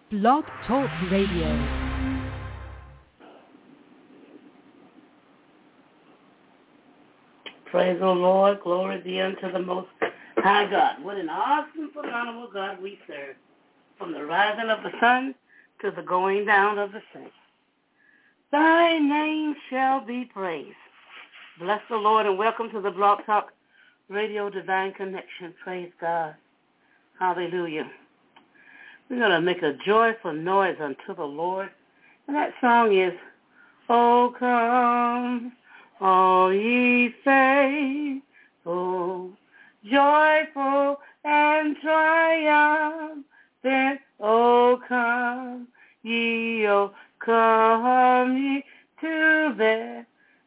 Blog Talk Radio. Praise the Lord. Glory be unto the Most High God. What an awesome, phenomenal God we serve. From the rising of the sun to the going down of the same. Thy name shall be praised. Bless the Lord and welcome to the Blog Talk Radio Divine Connection. Praise God. Hallelujah. We're going to make a joyful noise unto the Lord. And that song is, Oh, come, all ye faithful, joyful and triumphant. Oh, come ye to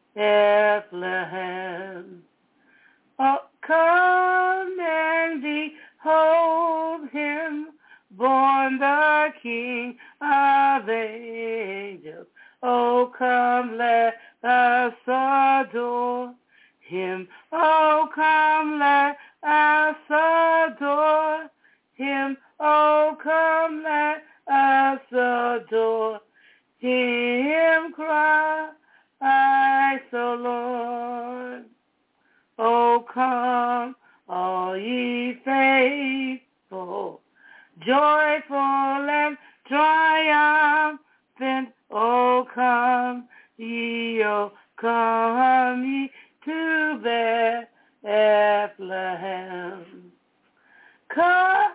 Bethlehem. Oh, come and behold him, born the King of angels. Oh, come, let us adore him. Oh, come, let us adore him. Oh, come, let us adore him. Christ the Lord. Oh, come, all ye faithful, joyful and triumphant. Oh, come ye to Bethlehem. Come,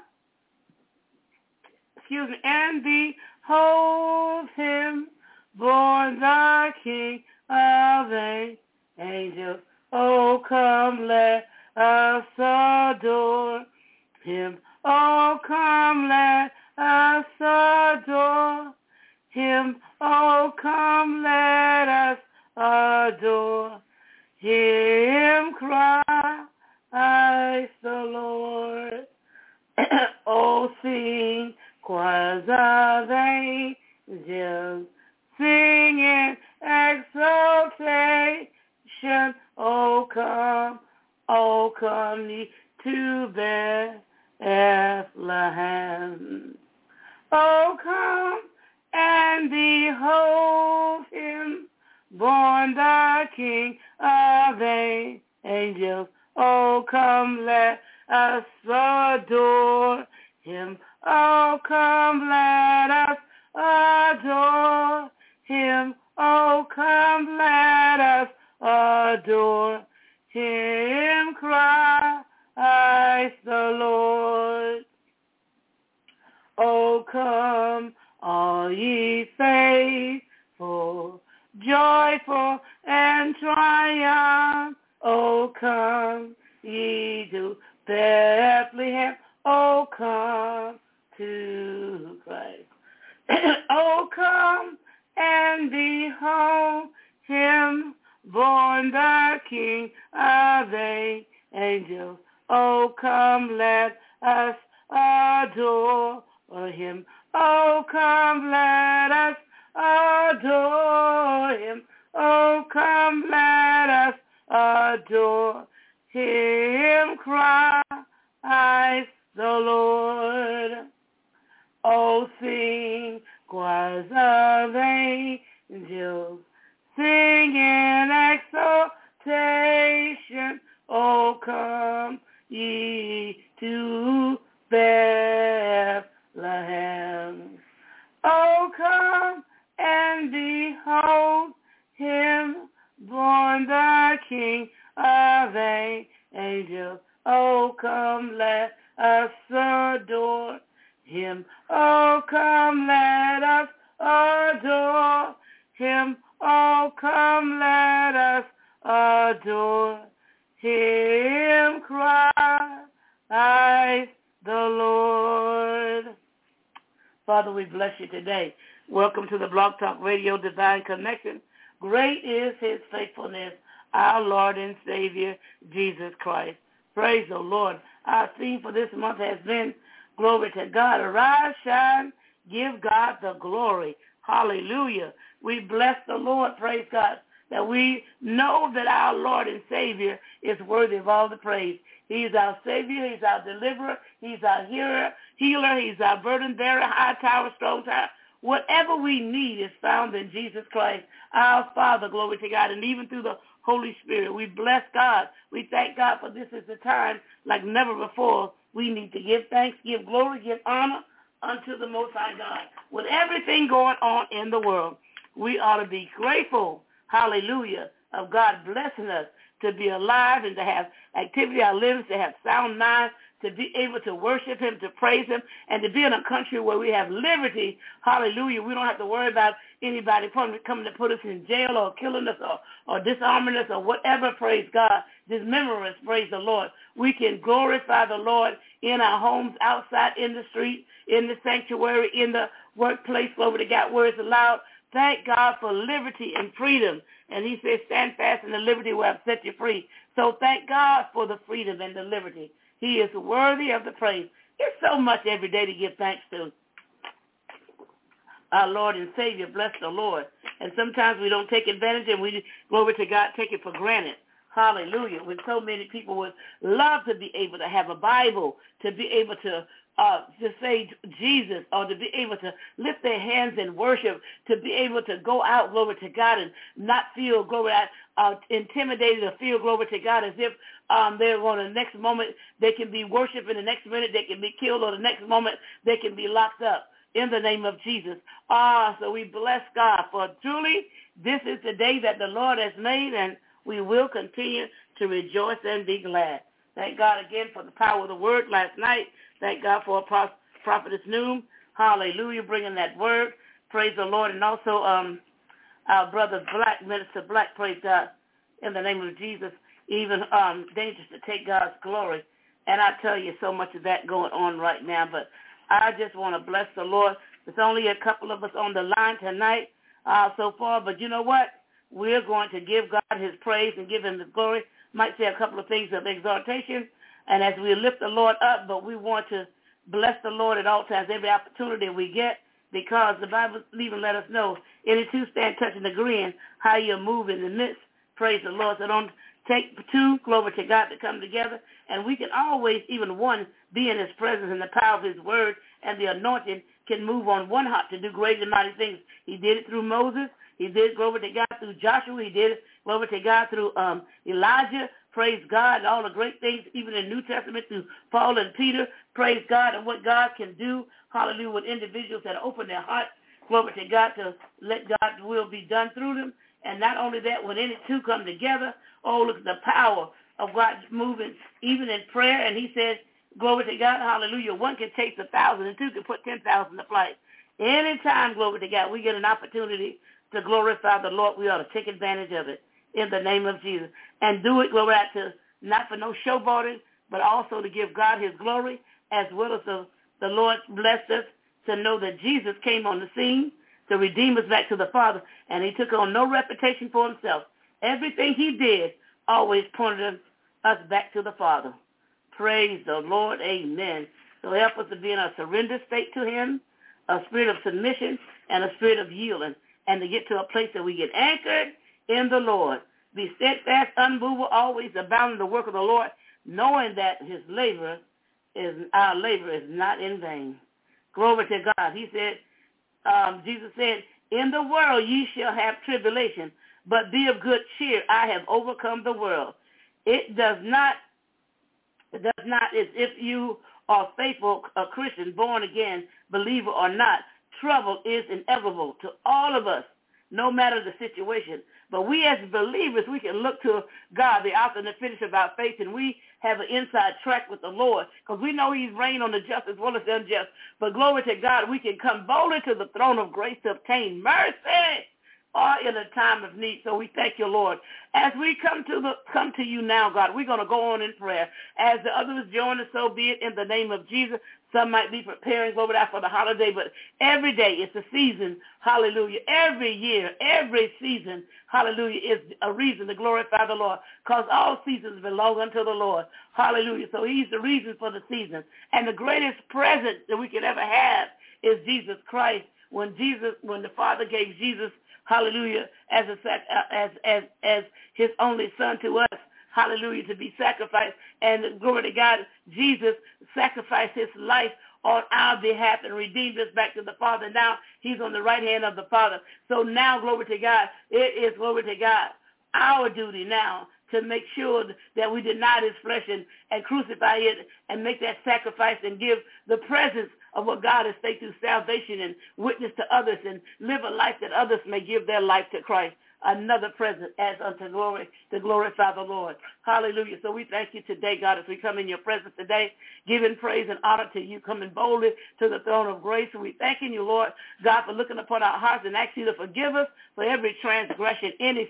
and behold him, born the King of angels. Oh, come, let us adore him. Oh, come, let us adore him. Oh, come, let us adore him. Christ the Lord. Oh, sing choirs of angels, sing in exaltation. Oh, come ye to Bethlehem. Oh, come and behold him, born the King of angels. Oh, come, let us adore him. Oh, come, let us adore him. Oh, come, let us adore him. Christ the Lord. Oh, come, all ye faithful, joyful and triumph. Oh, come ye to Bethlehem. Oh, come to Christ. Oh, come and behold him, born the King of angels. Oh, come, let us adore him. Oh, come, let us adore him. Oh, come, let us adore him. Christ the Lord. Oh, sing choirs of angels, sing in exaltation. Oh, come ye to Bethlehem. Oh, come and behold him, born the King of angels. Oh, come, let us adore him. Oh, come, let us adore him. Oh, come, let us adore him. Christ the Lord. Father, we bless you today. Welcome to the Blog Talk Radio Divine Connection. Great is his faithfulness, our Lord and Savior, Jesus Christ. Praise the Lord. Our theme for this month has been Glory to God. Arise, shine, give God the glory. Hallelujah. We bless the Lord, praise God, that we know that our Lord and Savior is worthy of all the praise. He's our Savior. He's our deliverer. He's our healer. He's our burden bearer, high tower, strong tower. Whatever we need is found in Jesus Christ, our Father, glory to God, and even through the Holy Spirit. We bless God. We thank God for this is the time like never before. We need to give thanks, give glory, give honor unto the Most High God. With everything going on in the world, we ought to be grateful, hallelujah, of God blessing us to be alive and to have activity, our limbs, to have sound minds, to be able to worship him, to praise him, and to be in a country where we have liberty. Hallelujah. We don't have to worry about anybody coming to put us in jail or killing us or disarming us or whatever, praise God. Dismember us, praise the Lord. We can glorify the Lord in our homes, outside, in the street, in the sanctuary, in the workplace, glory to God, where it's allowed. Thank God for liberty and freedom. And he says, stand fast in the liberty where I've set you free. So thank God for the freedom and the liberty. He is worthy of the praise. There's so much every day to give thanks to. Our Lord and Savior, bless the Lord. And sometimes we don't take advantage and we, glory to God, take it for granted. Hallelujah. When so many people would love to be able to have a Bible, to be able to say Jesus, or to be able to lift their hands in worship, to be able to go out, glory to God, and not feel, glory, intimidated or feel, glory to God, as if they're going to the next moment they can be worshiping, the next minute they can be killed, or the next moment they can be locked up. In the name of Jesus. So we bless God, for truly this is the day that the Lord has made, and we will continue to rejoice and be glad. Thank God again for the power of the word last night. Thank God for Prophetess Noom. Hallelujah, bringing that word. Praise the Lord. And also our brother Black, Minister Black, praise God, in the name of Jesus. Even dangerous to take God's glory. And I tell you, so much of that going on right now. But I just want to bless the Lord. There's only a couple of us on the line tonight so far. But you know what? We're going to give God his praise and give him the glory. Might say a couple of things of exhortation. And as we lift the Lord up, but we want to bless the Lord at all times, every opportunity we get, because the Bible even let us know, any two stand touching, agreeing how you move in the midst. Praise the Lord. So don't take two, glory to God, to come together. And we can always, even one, be in his presence and the power of his word, and the anointing can move on one heart to do great and mighty things. He did it through Moses. He did it, glory to God, through Joshua. He did it, glory to God, through Elijah. Praise God, and all the great things, even in the New Testament, through Paul and Peter. Praise God, and what God can do, hallelujah, with individuals that open their hearts, glory to God, to let God's will be done through them. And not only that, when any two come together, look at the power of God moving, even in prayer. And he says, glory to God, hallelujah, one can take 1,000 and two can put 10,000 to flight. Anytime, glory to God, we get an opportunity to glorify the Lord, we ought to take advantage of it in the name of Jesus. And do it, glory to, not for no showboating, but also to give God his glory, as well as the Lord blessed us to know that Jesus came on the scene to redeem us back to the Father, and he took on no reputation for himself. Everything he did always pointed us back to the Father. Praise the Lord. Amen. So help us to be in a surrender state to him, a spirit of submission, and a spirit of yielding, and to get to a place that we get anchored in the Lord. Be steadfast, unmovable, always abounding in the work of the Lord, knowing that our labor is not in vain. Glory to God. He said, Jesus said, in the world ye shall have tribulation, but be of good cheer. I have overcome the world. It does not, as if you are faithful, a Christian, born again, believer or not, trouble is inevitable to all of us, no matter the situation. But we as believers, we can look to God, the author and the finisher of our faith, and we have an inside track with the Lord, because we know he's reigned on the just as well as the unjust. But glory to God, we can come boldly to the throne of grace to obtain mercy or in a time of need. So we thank you, Lord. As we come to you now, God, we're going to go on in prayer. As the others join us, so be it in the name of Jesus. Some might be preparing, glory to God, for the holiday, but every day it's a season, hallelujah. Every year, every season, hallelujah, is a reason to glorify the Lord, because all seasons belong unto the Lord, hallelujah. So he's the reason for the season. And the greatest present that we could ever have is Jesus Christ. When the Father gave Jesus, hallelujah, as his only son to us, hallelujah, to be sacrificed. And glory to God, Jesus sacrificed his life on our behalf and redeemed us back to the Father. Now he's on the right hand of the Father. So now, glory to God, it is, glory to God, our duty now to make sure that we deny this flesh and crucify it and make that sacrifice and give the presence of what God has faith through salvation and witness to others and live a life that others may give their life to Christ. Another present as unto glory to glorify the Lord. Hallelujah. So we thank you today, God, as we come in your presence today, giving praise and honor to you, coming boldly to the throne of grace. And we thanking you, Lord, God, for looking upon our hearts and asking you to forgive us for every transgression, any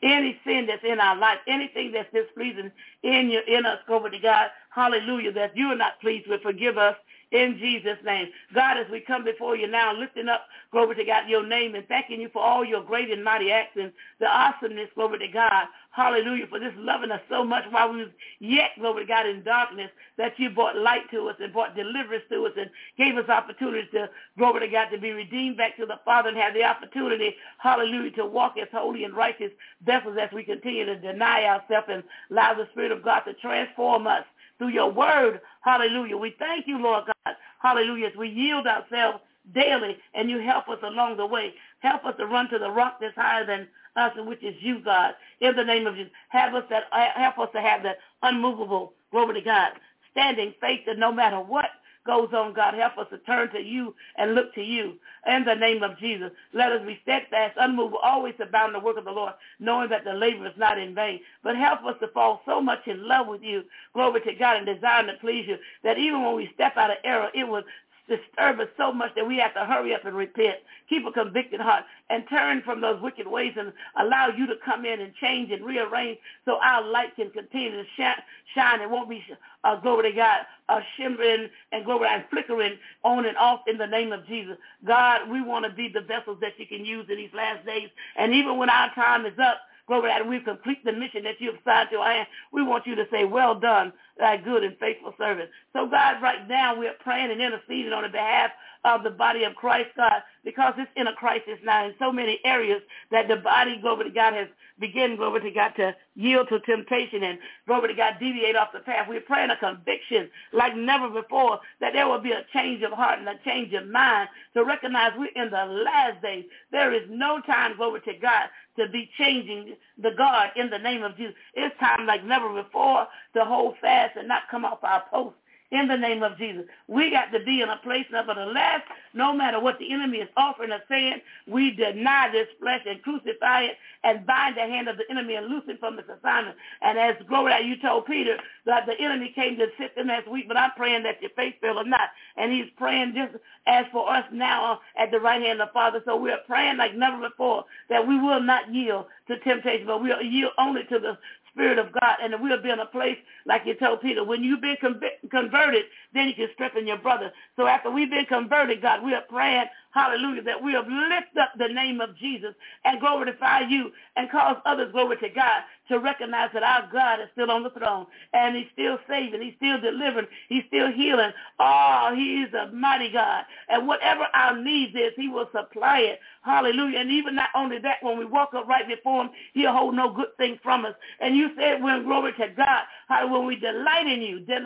sin that's in our life, anything that's displeasing in us, glory to God. Hallelujah, that you are not pleased with. Forgive us. In Jesus' name. God, as we come before you now, lifting up, glory to God, your name and thanking you for all your great and mighty acts and the awesomeness, glory to God. Hallelujah, for this loving us so much while we was yet, glory to God, in darkness, that you brought light to us and brought deliverance to us and gave us opportunities to, glory to God, to be redeemed back to the Father and have the opportunity, hallelujah, to walk as holy and righteous vessels as we continue to deny ourselves and allow the Spirit of God to transform us through your word. Hallelujah. We thank you, Lord God. Hallelujah. As we yield ourselves daily and you help us along the way. Help us to run to the rock that's higher than us, and which is you, God. In the name of Jesus. Help us to have that unmovable, glory to God, standing faith that no matter what goes on, God, help us to turn to you and look to you. In the name of Jesus, let us be steadfast, unmovable, always abound in the work of the Lord, knowing that the labor is not in vain. But help us to fall so much in love with you, glory to God, and desire to please you, that even when we step out of error, it will disturb us so much that we have to hurry up and repent, keep a convicted heart, and turn from those wicked ways and allow you to come in and change and rearrange so our light can continue to shine. It won't be, glory to God, shimmering and glory and flickering on and off in the name of Jesus. God, we want to be the vessels that you can use in these last days. And even when our time is up, glory to God, we complete the mission that you have assigned to our hand. We want you to say, well done, thy good and faithful servant. So, God, right now we're praying and interceding on the behalf of the body of Christ, God, because it's in a crisis now in so many areas that the body, glory to God, has begun, glory to God, to yield to temptation and, glory to God, deviate off the path. We're praying a conviction like never before that there will be a change of heart and a change of mind to recognize we're in the last days. There is no time, glory to God, to be changing the guard in the name of Jesus. It's time like never before to hold fast and not come off our post. In the name of Jesus, we got to be in a place nevertheless, no matter what the enemy is offering us, saying, we deny this flesh and crucify it and bind the hand of the enemy and loose him from its assignment. And as glory that you told Peter that the enemy came to sit them as weak, but I'm praying that your faith fail or not. And he's praying just as for us now at the right hand of the Father. So we're praying like never before that we will not yield to temptation, but we'll yield only to the Spirit of God, and we'll be in a place like you told Peter. When you've been converted, then you can strengthen your brother. So after we've been converted, God, we are praying, hallelujah, that we'll lift up the name of Jesus and glorify you and cause others, glory to God, to recognize that our God is still on the throne, and he's still saving, he's still delivering, he's still healing. Oh, he is a mighty God, and whatever our needs is, he will supply it. Hallelujah. And even not only that, when we walk up right before him, he'll hold no good thing from us. And you said, when glory to God, when we delight in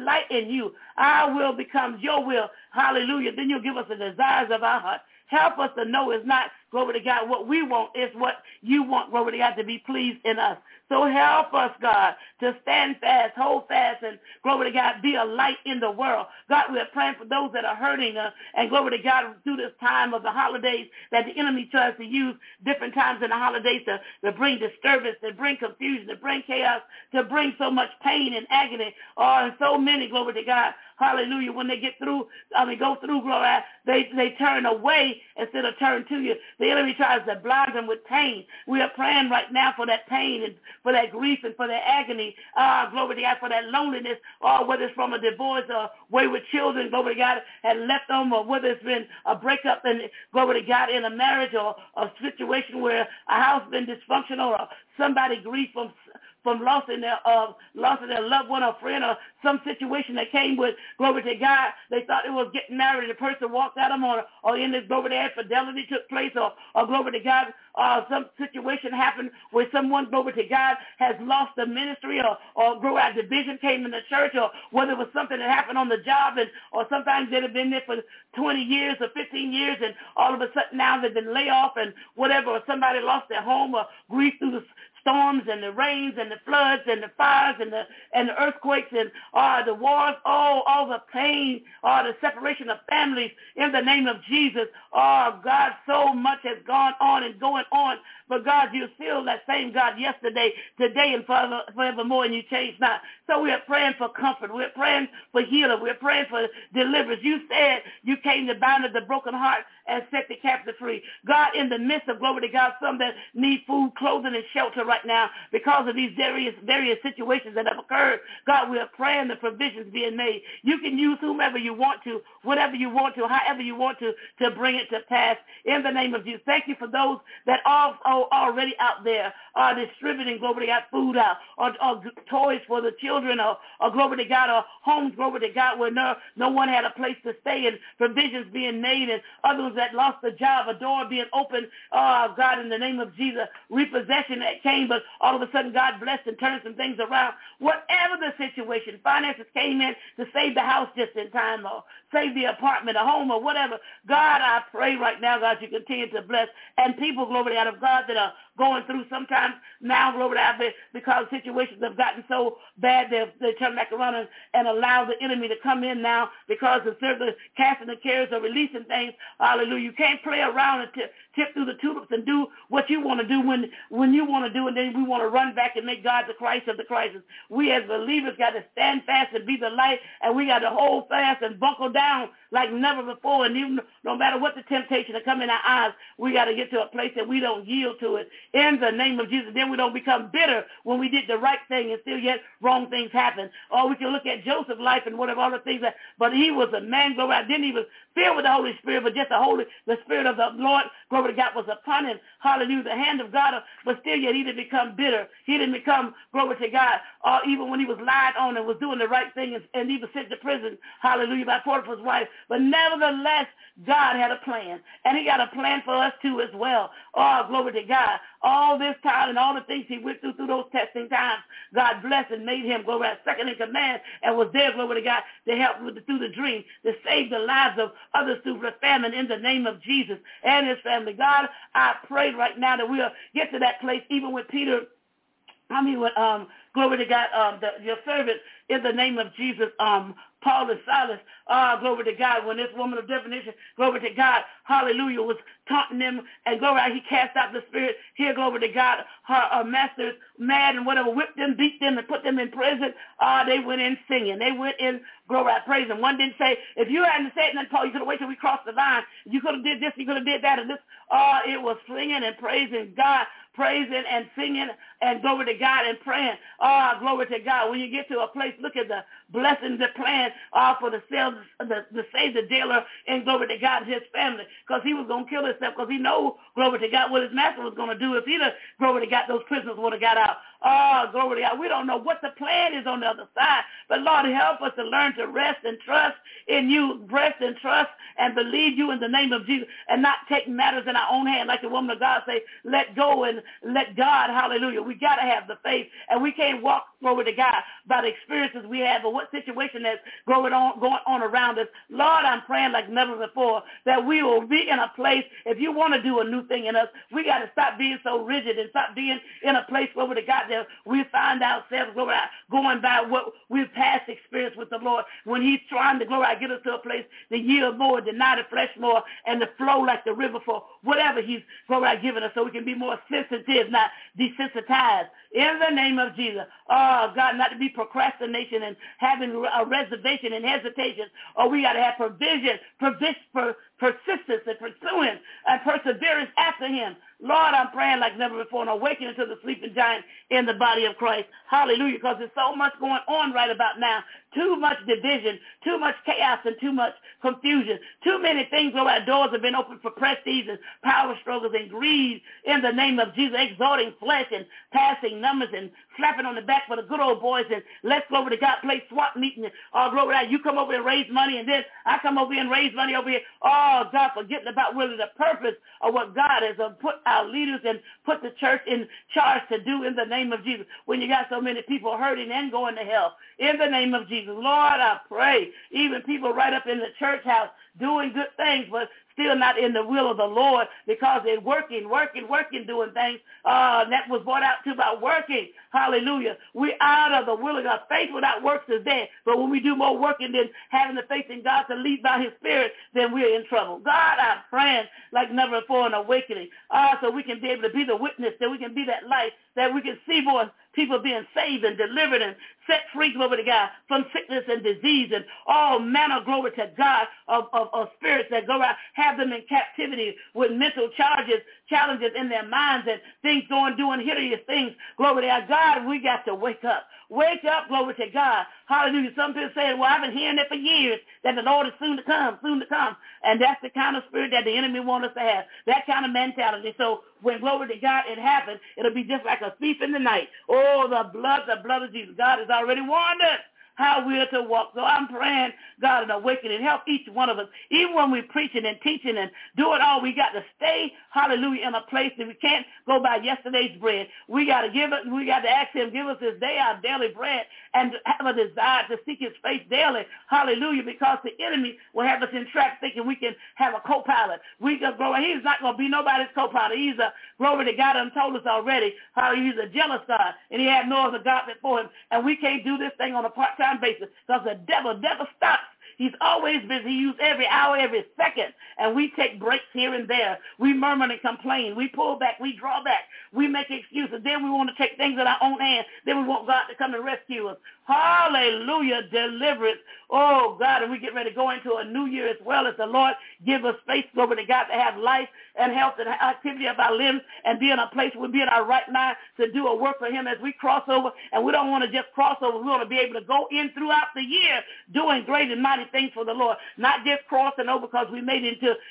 you, our will becomes your will. Hallelujah. Then you'll give us the desires of our heart. Help us to know it's not, glory to God, what we want. It's what you want, glory to God, to be pleased in us. So help us, God, to stand fast, hold fast, and glory to God, be a light in the world. God, we're praying for those that are hurting us, and glory to God, through this time of the holidays that the enemy tries to use different times in the holidays to bring disturbance, to bring confusion, to bring chaos, to bring so much pain and agony. Oh, and so many, glory to God, hallelujah, when they go through, glory, they turn away instead of turn to you. The enemy tries to blind them with pain. We are praying right now for that pain and for that grief and for that agony. Glory to God, for that loneliness, or whether it's from a divorce or wayward children, glory to God, had left them, or whether it's been a breakup and glory to God in a marriage or a situation where a house has been dysfunctional, or somebody grief from losing their loved one or friend or some situation that came with, glory to God. They thought they was getting married. The person walked out of them or in this, glory to God, infidelity took place or glory to God, some situation happened where someone, glory to God, has lost the ministry or glory to God, division came in the church, or whether it was something that happened on the job, or sometimes they'd have been there for 20 years or 15 years, and all of a sudden now they've been laid off and whatever, or somebody lost their home or grief through the storms and the rains and the floods and the fires and the earthquakes and the wars, all the pain, the separation of families in the name of Jesus. God, so much has gone on and going on, but God, you're still that same God yesterday, today, and forevermore, and you change not. So we are praying for comfort. We're praying for healing. We're praying for deliverance. You said you came to bind up the broken heart and set the captive free. God, in the midst of, glory to God, some that need food, clothing, and shelter right now because of these various situations that have occurred, God, we are praying the provisions being made. You can use whomever you want to, whatever you want to, however you want to bring it to pass in the name of Jesus. Thank you for those that are already out there are distributing, glory to God, food out or toys for the children or glory to God, or homes, glory to God, where no one had a place to stay and provisions being made, and others that lost a job, a door being opened, God, in the name of Jesus, repossession that came, but all of a sudden God blessed and turned some things around. Whatever the situation, finances came in to save the house just in time or save the apartment, a home, or whatever. God, I pray right now, God, you continue to bless. And people, glory to God, of God, that are going through sometimes now, glory to God, because situations have gotten so bad, they turn back around and allow the enemy to come in now because instead of casting the cares or releasing things, hallelujah, you can't play around and tip through the tulips and do what you want to do when you want to do, and then we want to run back and make God the Christ of the crisis. We as believers got to stand fast and be the light, and we got to hold fast and buckle down like never before, and even no matter what the temptation to come in our eyes, we got to get to a place that we don't yield to it in the name of Jesus. Then we don't become bitter when we did the right thing and still yet wrong things happen. Or we can look at Joseph's life and whatever other things but he was a man, glory, I didn't even filled with the Holy Spirit, but just the Spirit of the Lord, glory to God, was upon him. Hallelujah, the hand of God, but still yet he didn't become bitter. He didn't become, glory to God, even when he was lied on and was doing the right thing and he was sent to prison, hallelujah, by Potiphar's wife. But nevertheless, God had a plan, and he got a plan for us too as well. Oh, glory to God. All this time and all the things he went through those testing times, God blessed and made him, glory to God, second in command, and was there, glory to God, to help through the dream, to save the lives of others through the famine in the name of Jesus and his family. God, I pray right now that we'll get to that place, even with Peter, glory to God, your servant, in the name of Jesus, Paul and Silas, glory to God, when this woman of divination, glory to God, hallelujah, was taunting them, and glory to God, he cast out the spirit. Here, glory to God, her masters, mad and whatever, whipped them, beat them, and put them in prison. They went in singing. They went in, glory to God, praising. One didn't say, if you hadn't said nothing, Paul, you could have waited till we crossed the line. You could have did this, you could have did that, and this. It was singing and praising God, praising and singing and glory to God and praying. Glory to God. When you get to a place, look at the blessings, the plan for to save the jailer and glory to God and his family, because he was going to kill himself, because he know, glory to God, what his master was going to do if he'd have, glory to God, those prisoners would have got out. Glory to God. We don't know what the plan is on the other side, but Lord, help us to learn to rest and trust in you, rest and trust and believe you in the name of Jesus, and not take matters in our own hand, like the woman of God say, let go and let God, hallelujah. We got to have the faith, and we can't walk, glory to God, by the experiences we have or what situation that's going on around us. Lord, I'm praying like never before that we will be in a place, if you want to do a new thing in us, we got to stop being so rigid and stop being in a place, glory to God, that we find ourselves, glory, going by what we've past experience with the Lord, when he's trying to, glory, get us to a place to yield more, deny the flesh more, and to flow like the river for whatever he's, glory, given us, so we can be more sensitive, not desensitized. In the name of Jesus. God, not to be procrastination and having a reservation and hesitation. We got to have provision persistence and pursuing and perseverance after him. Lord, I'm praying like never before and awakening to the sleeping giant in the body of Christ. Hallelujah, because there's so much going on right about now. Too much division, too much chaos, and too much confusion. Too many things where our doors have been opened for prestige and power struggles and greed in the name of Jesus, exalting flesh and passing numbers and slapping on the back for the good old boys and let's go over to God, play swap meeting. Oh, glory to God, you come over and raise money and then I come over here and raise money over here. Oh, God, forgetting about really the purpose of what God has put our leaders and put the church in charge to do in the name of Jesus. When you got so many people hurting and going to hell, in the name of Jesus. Lord, I pray, even people right up in the church house doing good things, but still not in the will of the Lord because they're working, doing things. That was brought out too about working. Hallelujah. We're out of the will of God. Faith without works is dead. But when we do more working than having the faith in God to lead by his spirit, then we're in trouble. God, I'm praying like never before an awakening. So we can be able to be the witness, that we can be that light, that we can see more people being saved and delivered and set free, glory to God, from sickness and disease and all manner, glory to God, of spirits that go out, have them in captivity with mental challenges in their minds and things doing hideous things. Glory to God, we got to wake up. Wake up, glory to God. Hallelujah. Some people say, well, I've been hearing it for years, that the Lord is soon to come. And that's the kind of spirit that the enemy wants us to have, that kind of mentality. So when, glory to God, it happens, it'll be just like a thief in the night. Oh, the blood of Jesus. God has already warned us how we are to walk. So I'm praying, God, an awakening. Help each one of us. Even when we're preaching and teaching and doing all, we got to stay, hallelujah, in a place that we can't go by yesterday's bread. We got to ask him, give us this day our daily bread and have a desire to seek his face daily. Hallelujah, because the enemy will have us in track thinking we can have a co-pilot. He's not going to be nobody's co-pilot. He's a, glory to God, told us already, how he's a jealous God, and he had no other God before him. And we can't do this thing on a part-time basis because the devil never stops. He's always busy. He uses every hour, every second, and we take breaks here and there. We murmur and complain. We pull back. We draw back. We make excuses. Then we want to take things in our own hands. Then we want God to come and rescue us. Hallelujah, deliverance. Oh, God, and we get ready to go into a new year as well as the Lord give us faith, glory to God, to have life and health and activity of our limbs and be in a place where we be in our right mind to do a work for him as we cross over. And we don't want to just cross over. We want to be able to go in throughout the year doing great and mighty things for the Lord, not just crossing over because we made it into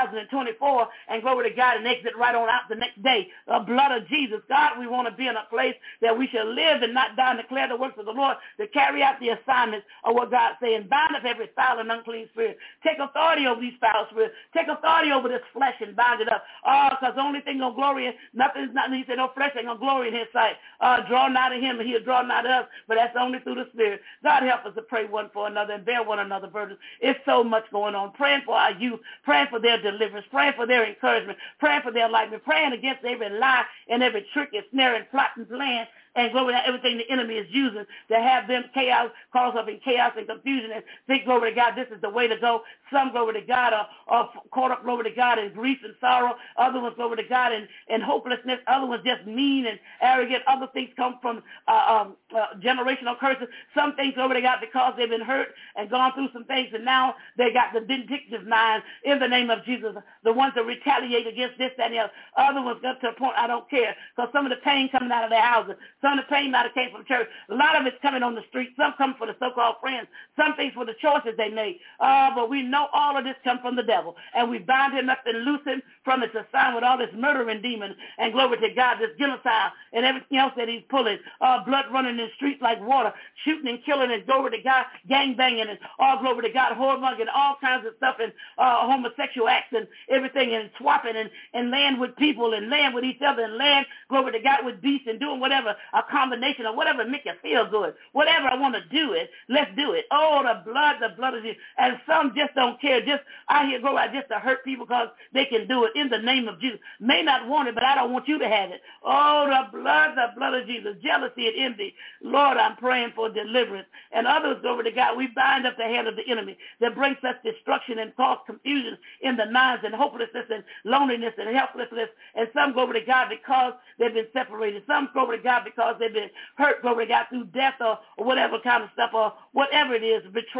2024 and glory to God and exit right on out the next day. The blood of Jesus. God, we want to be in a place that we shall live and not die and declare the works of the Lord, to carry out the assignments of what God's saying. Bind up every foul and unclean spirit. Take authority over these foul spirits. Take authority over this flesh and bind it up. Because the only thing going to glory in, he said, no flesh ain't going to glory in his sight. Draw nigh to him and he'll draw nigh to us, but that's only through the Spirit. God, help us to pray one for another and bear one another burdens. It's so much going on. Praying for our youth, praying for their deliverance, praying for their encouragement, praying for their enlightenment, praying against every lie and every trick and snare and plot and plan and glory to everything the enemy is using to have them cause up in chaos and confusion and think, glory to God, this is the way to go. Some, glory to God, are caught up, glory to God, in grief and sorrow. Other ones, glory to God, in hopelessness. Other ones just mean and arrogant. Other things come from generational curses. Some things, glory to God, because they've been hurt and gone through some things, and now they got the vindictive mind in the name of Jesus, the ones that retaliate against this, that, and the other. Other ones got to a point, I don't care, because some of the pain coming out of their houses. Some of the pain might have came from church. A lot of it's coming on the street. Some come for the so-called friends. Some things for the choices they made. But we know all of this comes from the devil. And we bind him up and loose him from his assignment with all this murdering demon. And glory to God, this genocide and everything else that he's pulling. Blood running in the streets like water. Shooting and killing and glory to God, gang banging and all glory to God, whoremongering, all kinds of stuff and homosexual acts and everything and swapping and laying with people and laying with each other and laying, glory to God, with beasts and doing whatever, a combination of whatever make you feel good. Whatever I want to do it, let's do it. Oh, the blood of Jesus. And some just don't care. Just out here go out just to hurt people because they can do it in the name of Jesus. May not want it, but I don't want you to have it. Oh, the blood of Jesus. Jealousy and envy. Lord, I'm praying for deliverance. And others, glory to God, we bind up the hand of the enemy that brings us destruction and cause confusion in the minds and hopelessness and loneliness and helplessness. And some, glory to God, because they've been separated. Some, glory to God, because they've been hurt, glory to God, through death or whatever kind of stuff or whatever it is, betrayal.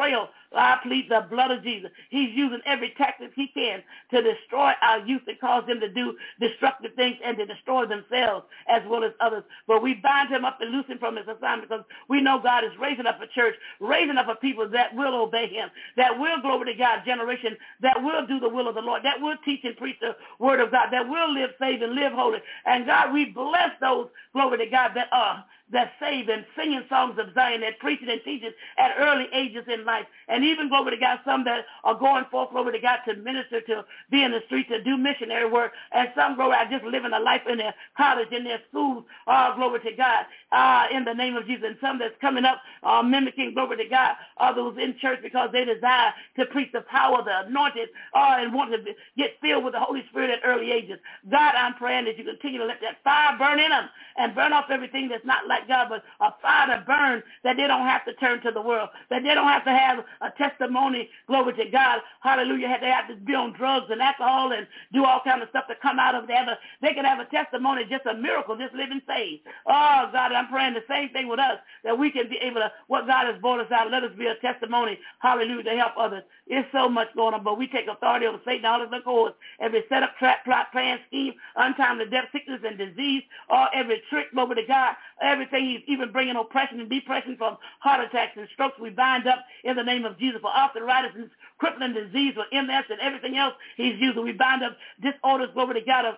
I plead the blood of Jesus. He's using every tactic he can to destroy our youth and cause them to do destructive things and to destroy themselves as well as others. But we bind him up and loose him from his assignment because we know God is raising up a church, raising up a people that will obey him, that will, glory to God, generation, that will do the will of the Lord, that will teach and preach the word of God, that will live saved and live holy. And God, we bless those, glory to God, that save and singing songs of Zion, that preaching and teaching at early ages in life. And even, glory to God, some that are going forth, glory to God, to minister, to be in the streets, to do missionary work. And some, glory, are just living a life in their college, in their schools, glory to God, in the name of Jesus. And some that's coming up mimicking, glory to God, others in church because they desire to preach the power of the anointed and want to get filled with the Holy Spirit at early ages. God, I'm praying that you continue to let that fire burn in them and burn off everything that's not like God, but a fire to burn, that they don't have to turn to the world, that they don't have to have a testimony, glory to God, hallelujah, they have to be on drugs and alcohol and do all kinds of stuff to come out of it. They can have a testimony, just a miracle, just living saved. Oh, God, I'm praying the same thing with us, that we can be able to, what God has brought us out, let us be a testimony, hallelujah, to help others. There's so much going on, but we take authority over Satan, all his course, every setup, trap, plot, plan, scheme, untimely death, sickness, and disease, or every trick, glory to God, everything he's even bringing oppression and depression from heart attacks and strokes, we bind up in the name of Jesus. For arthritis and crippling disease or MS and everything else he's using, we bind up disorders, glory to God,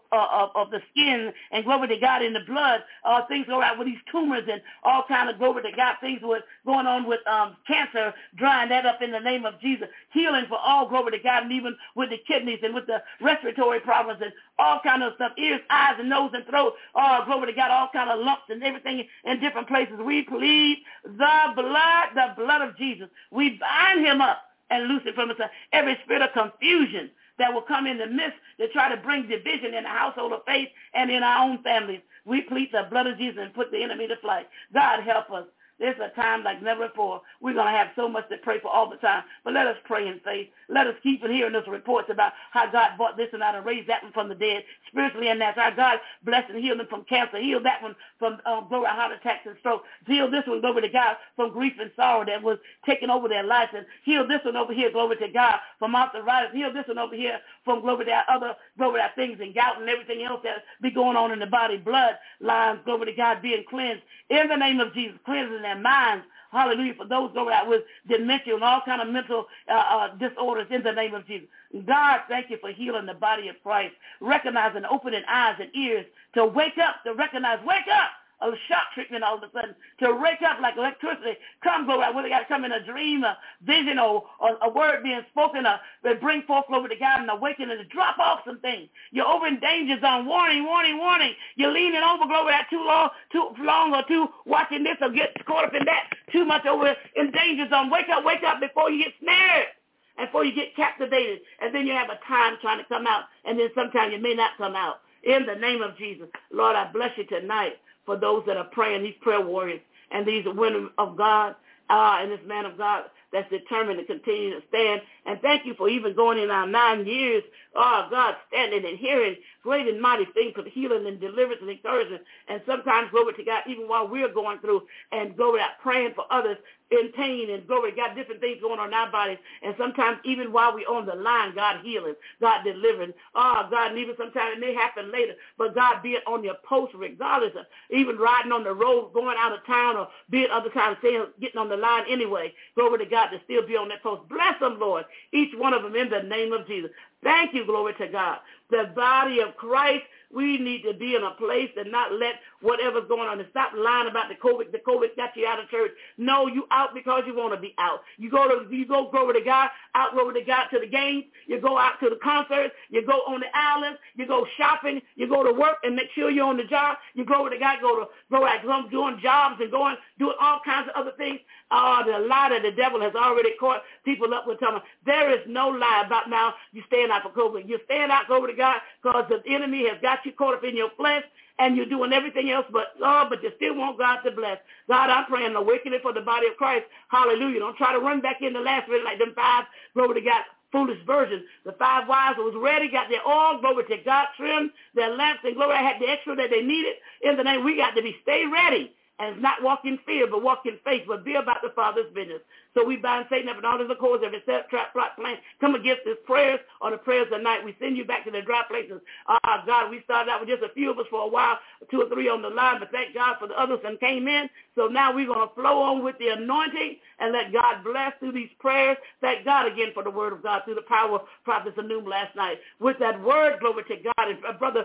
of the skin, and glory to God in the blood, things go out with these tumors and all kind of, glory to God, things with going on with cancer, drying that up in the name of Jesus. Healing for all, glory to God, and even with the kidneys and with the respiratory problems and all kind of stuff, ears, eyes, and nose and throat, glory to God, all kind of lumps and everything in different places. We plead the blood of Jesus. We bind him up and loose it from us. Every spirit of confusion that will come in the midst to try to bring division in the household of faith and in our own families. We plead the blood of Jesus and put the enemy to flight. God, help us. There's a time like never before. We're going to have so much to pray for all the time. But let us pray in faith. Let us keep hearing those reports about how God brought this and how to raise that one from the dead, spiritually and naturally. How God blessed and healed them from cancer. Healed that one from heart attacks and stroke. Healed this one, glory to God, from grief and sorrow that was taking over their lives. And healed this one over here, glory to God, from arthritis. Healed this one over here from, glory to God, other, glory to God, things and gout and everything else that be going on in the body. Blood lines, glory to God, being cleansed. In the name of Jesus, cleansing their minds, hallelujah, for those going out with dementia and all kind of mental disorders in the name of Jesus. God, thank you for healing the body of Christ, recognizing, opening eyes and ears to wake up, to recognize, wake up. A shock treatment all of a sudden to wake up like electricity. Come, glory, whether they got to come in a dream, a vision, or a word being spoken, that bring forth, glory to God, and awaken and to drop off some things. You're over in danger zone. Warning, warning, warning. You're leaning over, glory, that too long or too watching this or get caught up in that too much over in danger zone. Wake up before you get snared and before you get captivated. And then you have a time trying to come out, and then sometimes you may not come out. In the name of Jesus, Lord, I bless you tonight for those that are praying, these prayer warriors, and these women of God, and this man of God that's determined to continue to stand. And thank you for even going in our 9 years, God, standing and hearing great and mighty things for the healing and deliverance and encouragement. And sometimes, glory to God, even while we're going through and glory to God, praying for others in pain and glory to God, different things going on in our bodies. And sometimes even while we're on the line, God healing, God delivering. God, and even sometimes it may happen later, but God be it on your post regardless of even riding on the road, going out of town, or be it other times saying, getting on the line anyway. Glory to God to still be on that post. Bless them, Lord, each one of them in the name of Jesus. Thank you, glory to God. The body of Christ, we need to be in a place and not let whatever's going on and stop lying about the COVID. The COVID got you out of church. No, you out because you want to be out. You go glory to God, out, glory to God, to the games. You go out to the concerts. You go on the islands. You go shopping. You go to work and make sure you're on the job. You glory to God, go out doing jobs and doing all kinds of other things. The lie that the devil has already caught people up with telling them. There is no lie about now you staying out for COVID. You're staying out, glory to God, because the enemy has got you caught up in your flesh, and you're doing everything else but you still want God to bless. God, I'm praying awakening for the body of Christ. Hallelujah. Don't try to run back in the last minute like them 5, glory to God, foolish virgins. The 5 wise was ready, got their oil, glory to God, trimmed their lamps, and glory, had the extra that they needed. In the name, we got to stay ready and not walk in fear, but walk in faith, but be about the Father's business. So we bind Satan up in all his accords, every set, trap, plot, plan. Come against his prayers or the prayers of night. We send you back to the dry places. God, we started out with just a few of us for a while, 2 or 3 on the line, but thank God for the others that came in. So now we're going to flow on with the anointing and let God bless through these prayers. Thank God again for the word of God through the power of Prophet Anoom last night. With that word, glory to God, and brother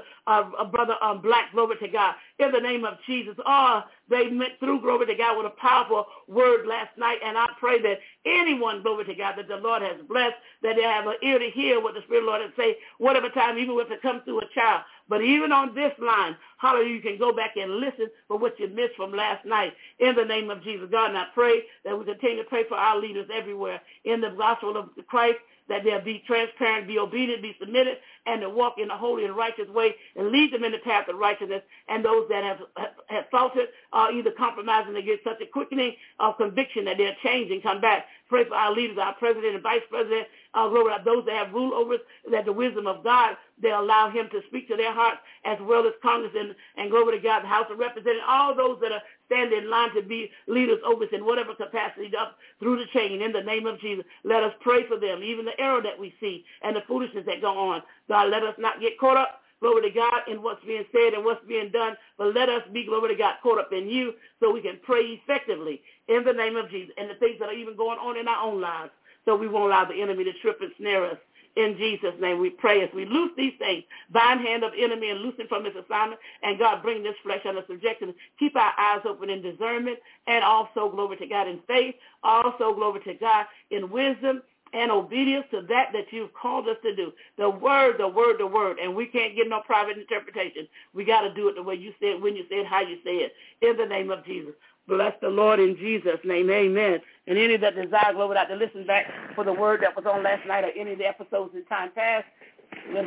Black, glory to God, in the name of Jesus. They went through, glory to God, with a powerful word last night, and I pray that anyone, glory to God, that the Lord has blessed, that they have an ear to hear what the Spirit of the Lord has say, whatever time, even if it comes through a child. But even on this line, hallelujah, you can go back and listen for what you missed from last night in the name of Jesus. God, and I pray that we continue to pray for our leaders everywhere in the gospel of Christ, that they'll be transparent, be obedient, be submitted, and to walk in a holy and righteous way and lead them in the path of righteousness. And those that have faltered are either compromising to get such a quickening of conviction that they'll change and come back. Pray for our leaders, our president and vice president, glory to those that have rule over us, that the wisdom of God, they'll allow him to speak to their hearts, as well as Congress and glory to God, the House of Representatives, all those that are standing in line to be leaders over us in whatever capacity up through the chain. In the name of Jesus, let us pray for them, even the error that we see and the foolishness that go on. God, let us not get caught up, glory to God, in what's being said and what's being done, but let us be, glory to God, caught up in you so we can pray effectively in the name of Jesus and the things that are even going on in our own lives, so we won't allow the enemy to trip and snare us. In Jesus' name we pray as we loose these things, bind hand of enemy and loose him from his assignment, and God, bring this flesh under subjection. Keep our eyes open in discernment, and also, glory to God, in faith, also, glory to God, in wisdom and obedience to that you've called us to do. The word, the word, the word. And we can't get no private interpretation. We got to do it the way you said, when you said, how you said, in the name of Jesus. Bless the Lord in Jesus' name. Amen. And any that desire, glory, to listen back for the word that was on last night or any of the episodes in time past, it's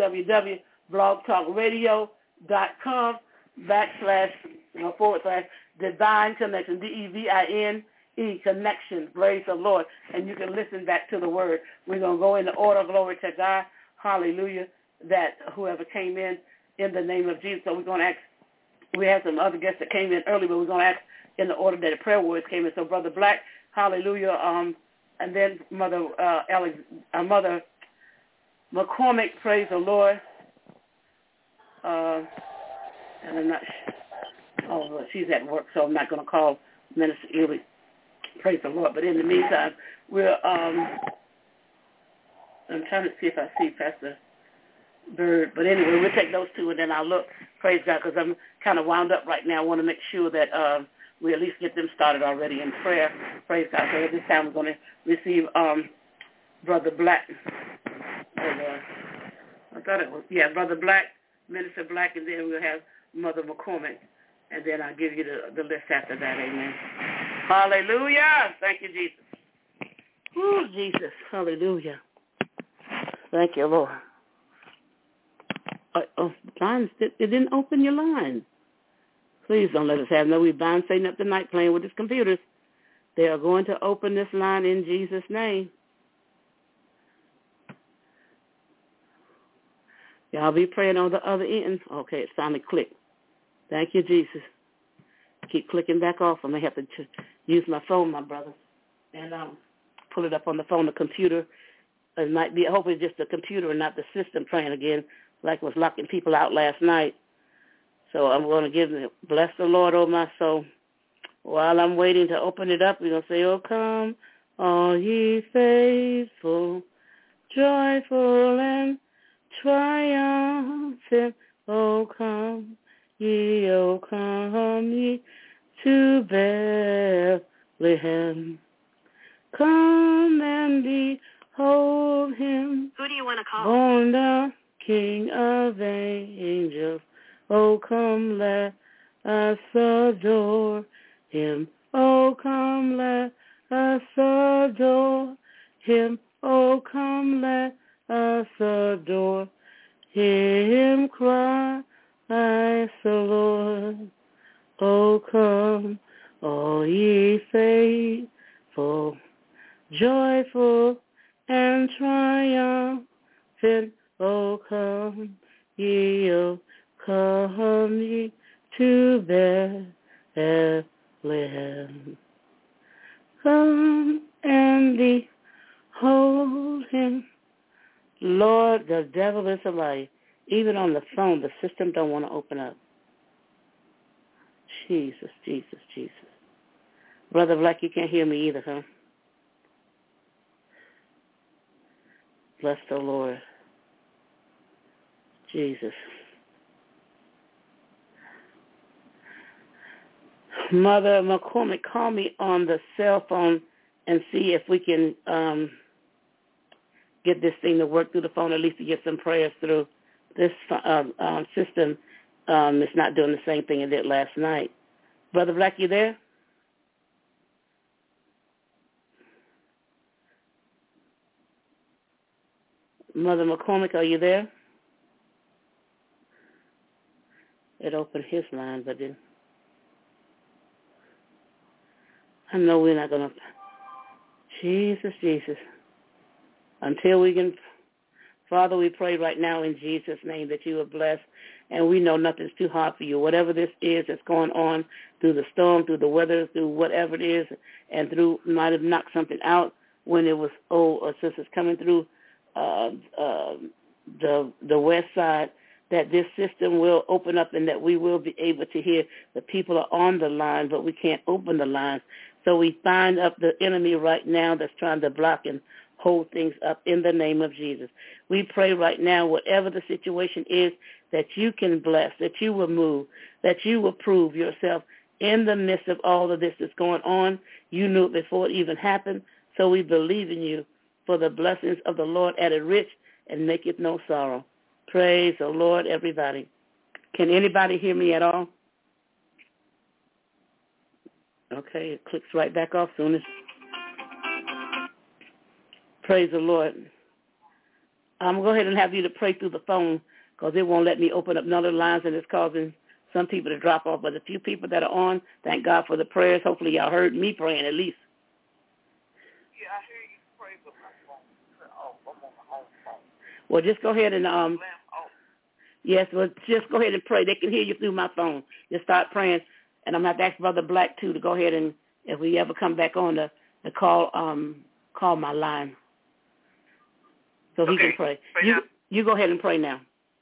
www.blogtalkradio.com//Divine Connection, DEVINE connection. Praise the Lord. And you can listen back to the word. We're going to go in the order, glory to God. Hallelujah. That whoever came in the name of Jesus. So we're going to ask, we had some other guests that came in early, but we're going to ask in the order that the prayer words came in. So Brother Black, hallelujah, and then Mother McCormick, praise the Lord. And I'm not she's at work, so I'm not going to call Minister Ely. Praise the Lord. But in the meantime, we're I'm trying to see if I see Pastor Bird. But anyway, we'll take those two, and then I'll look. Praise God, because I'm kind of wound up right now. I want to make sure that we at least get them started already in prayer. Praise God. So at this time, we're going to receive Brother Black. I thought it was, Brother Black, Minister Black, and then we'll have Mother McCormick. And then I'll give you the list after that. Amen. Hallelujah. Thank you, Jesus. Oh, Jesus. Hallelujah. Thank you, Lord. Lines, it didn't open your line. Please don't let us have no. We bind Satan up tonight playing with his computers. They are going to open this line in Jesus' name. Y'all be praying on the other end. Okay, it finally clicked. Thank you, Jesus. Keep clicking back off. I may have to use my phone, my brother, and pull it up on the phone, the computer. It might be, I hope it's just the computer and not the system trying again, like was locking people out last night. So I'm going to give them, bless the Lord, oh my soul. While I'm waiting to open it up, we're going to say, oh, come, all ye faithful, joyful and triumphant, oh, come ye, to Bethlehem. Come and behold him. Who do you want to call? Born the King of angels. Oh, come, let us adore him. Oh, come, let us adore him. Oh, come, let us adore him. Christ the Lord. Oh, come, all ye faithful, joyful and triumphant. Oh, come ye, to Bethlehem. Come and behold him. Lord, the devil is a liar. Even on the phone, the system don't want to open up. Jesus, Jesus, Jesus. Brother Black, you can't hear me either, huh? Bless the Lord. Jesus. Mother McCormick, call me on the cell phone and see if we can get this thing to work through the phone, at least to get some prayers through. This system is not doing the same thing it did last night. Brother Black, you there? Mother McCormick, are you there? It opened his line, but then I know we're not going to. Jesus, Jesus. Until we can, Father, we pray right now in Jesus' name that you are blessed, and we know nothing's too hard for you. Whatever this is that's going on through the storm, through the weather, through whatever it is, and through might have knocked something out when it was, or since it's coming through the west side, that this system will open up and that we will be able to hear. The people are on the line, but we can't open the lines. So we bind up the enemy right now that's trying to block and hold things up in the name of Jesus. We pray right now, whatever the situation is, that you can bless, that you will move, that you will prove yourself in the midst of all of this that's going on. You knew it before it even happened, so we believe in you for the blessings of the Lord added rich and maketh no sorrow. Praise the Lord, everybody. Can anybody hear me at all? Okay, it clicks right back off soon as. Praise the Lord. I'm going to go ahead and have you to pray through the phone because it won't let me open up none of the lines, and it's causing some people to drop off. But the few people that are on, thank God for the prayers. Hopefully y'all heard me praying at least. Yeah, I hear you pray with my phone. Oh, I'm on my own phone. Well, just go ahead and yes, well, just go ahead and pray. They can hear you through my phone. Just start praying, and I'm going to have to ask Brother Black too to go ahead and if we ever come back on to call my line. So he can pray. You go ahead and pray now.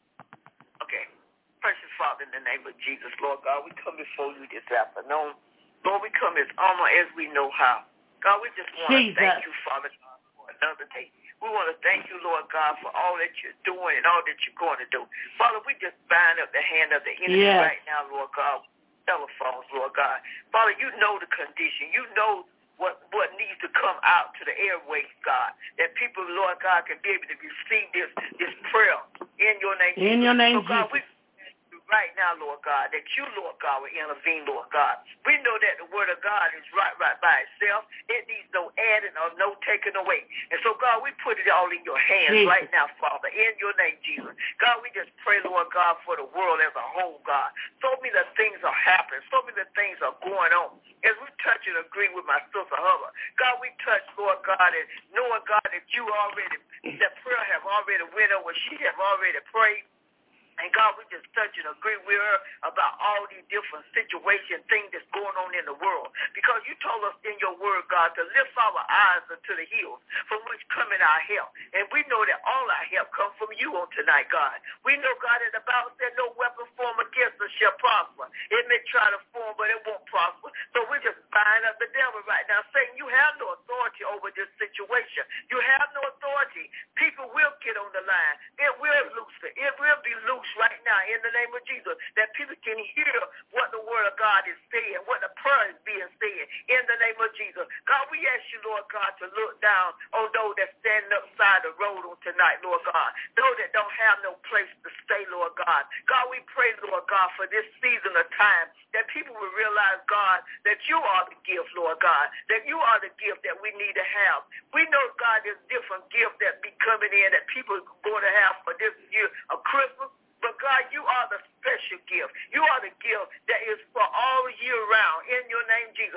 Okay. Precious Father, in the name of Jesus, Lord God, we come before you this afternoon. Lord, we come as humble as we know how. God, we just want to thank you, Father God, for another day. We want to thank you, Lord God, for all that you're doing and all that you're going to do. Father, we just bind up the hand of the enemy right now, Lord God, telephones, Lord God. Father, you know the condition. You know what needs to come out to the airways, God, that people, Lord God, can be able to receive this prayer in your name. In your name, so, God, we right now, Lord God, that you, Lord God, will intervene, Lord God. We know that the word of God is right by itself. It needs no adding or no taking away. And so, God, we put it all in your hands right now, Father, in your name, Jesus. God, we just pray, Lord God, for the world as a whole, God. So many of the things are happening. So many of the things are going on. As we touch and agree with my sister Hubbard, God, we touch, Lord God, and knowing, God, that you already, that prayer have already went over. She have already prayed. And God, we just touch and agree with her about all these different situations, things that's going on in the world. Because you told us in your word, God, to lift our eyes unto the hills from which cometh our help. And we know that all our help comes from you on tonight, God. We know, God, that the Bible said no weapon formed against us shall prosper. It may try to form, but it won't prosper. So we just bind up the devil right now, saying you have no authority over this situation. You have no authority. People will get on the line. It will loosen. It will be loose right now in the name of Jesus, that people can hear what the word of God is saying, what the prayer is being said in the name of Jesus. God, we ask you, Lord God, to look down on those that stand upside the road on tonight, Lord God, those that don't have no place to stay, Lord God. God, we pray, Lord God, for this season of time, that people will realize, God, that you are the gift, Lord God, that you are the gift that we need to have. We know, God, there's different gifts that be coming in that people are going to have for this year of Christmas. But, God, you are the special gift. You are the gift that is for all year round in your name, Jesus. So,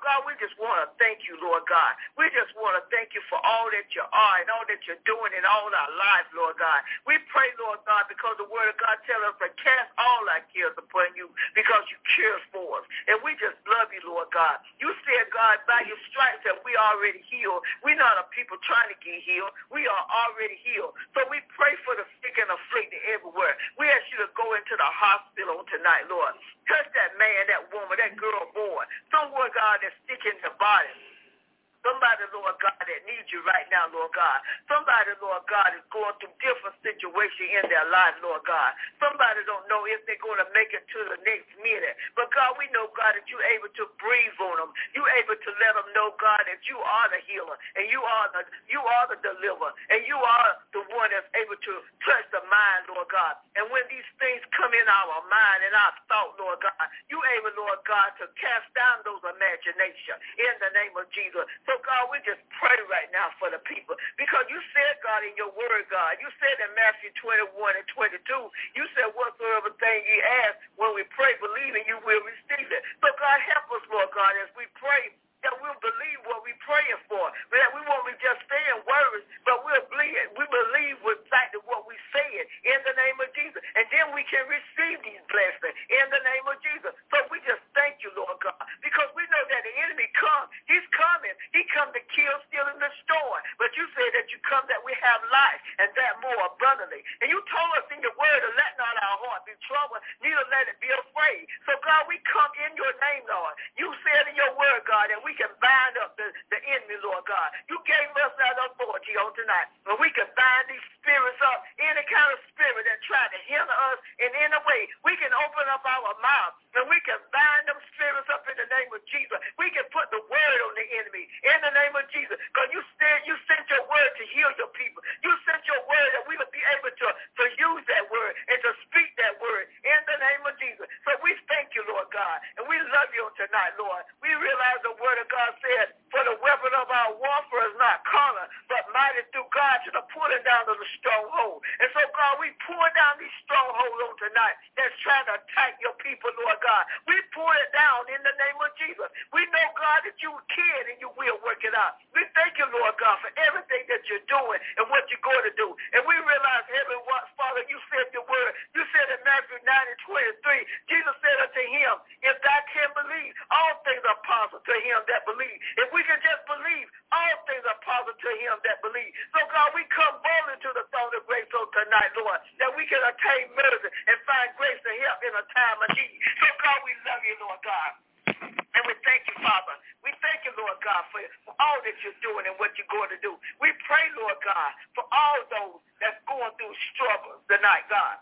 God, we just want to thank you, Lord God. We just want to thank you for all that you are and all that you're doing in all our lives, Lord God. We pray, Lord God, because the word of God tells us to cast all our cares upon you because you care for us. And we just love you, Lord God. You said, God, by your stripes that we already healed. We're not a people trying to get healed. We are already healed. So we pray for the sick and afflicted everywhere. We ask you to go into the hospital tonight, Lord. Touch that man, that woman, that girl, boy. Someone, God, that's sick in their body. Somebody, Lord God, that needs you right now, Lord God. Somebody, Lord God, is going through different situations in their life, Lord God. Somebody don't know if they're going to make it to the next minute. But, God, we know, God, that you're able to breathe on them. You're able to let them know, God, that you are the healer and you are the deliverer and you are the one that's able to touch the mind, Lord God. And when these things come in our mind and our thought, Lord God, you're able, Lord God, to cast down those imaginations in the name of Jesus. So, God, we just pray right now for the people because you said, God, in your word, God, you said in Matthew 21 and 22, you said whatsoever thing you ask when we pray, believing you will receive it. So, God, help us, Lord God, as we pray, that we'll believe what we're praying for. That we won't be just saying words, but we believe with exactly what we said in the name of Jesus. And then we can receive these blessings in the name of Jesus. So we just thank you, Lord God, because we know that the enemy comes. He's coming. He comes to kill, steal, and destroy. But you said that you come that we have life and that more abundantly. And you told us in your word to let not our heart be troubled, neither let it be afraid. So, God, we come in your name, Lord. You said in your word, God, that we can bind up the enemy, Lord God. You gave us that authority on tonight. And we can bind these spirits up, any kind of spirit that try to hinder us in any way. We can open up our mouth and we can bind them spirits up in the name of Jesus. We can put the word on the enemy in the name of Jesus. Because you said you sent your word to heal your people. You sent your word that we would be able to use that word and to speak that word in the name of Jesus. So we thank you, Lord God. And we love you tonight, Lord. We realize the word of God said, for the weapon of our warfare is not carnal, but mighty through God to the pulling down of the stronghold. And so, God, we pull down these strongholds on tonight that's trying to attack your people, Lord God. We pull it down in the name of Jesus. We know, God, that you can and you will work it out. We thank you, Lord God, for everything that you're doing and what you're going to do. And we realize, Heavenly Father, you said your word. You said in Matthew 9 and 23, Jesus said unto him, if thou can believe, all things are possible to him that believe. If we can just believe, all things are possible to him that believe. So, God, we come boldly to the throne of grace tonight, Lord, that we can attain mercy and find grace to help in a time of need. So, God, we love you, Lord God. And we thank you, Father. We thank you, Lord God, for all that you're doing and what you're going to do. We pray, Lord God, for all those that's going through struggles tonight, God.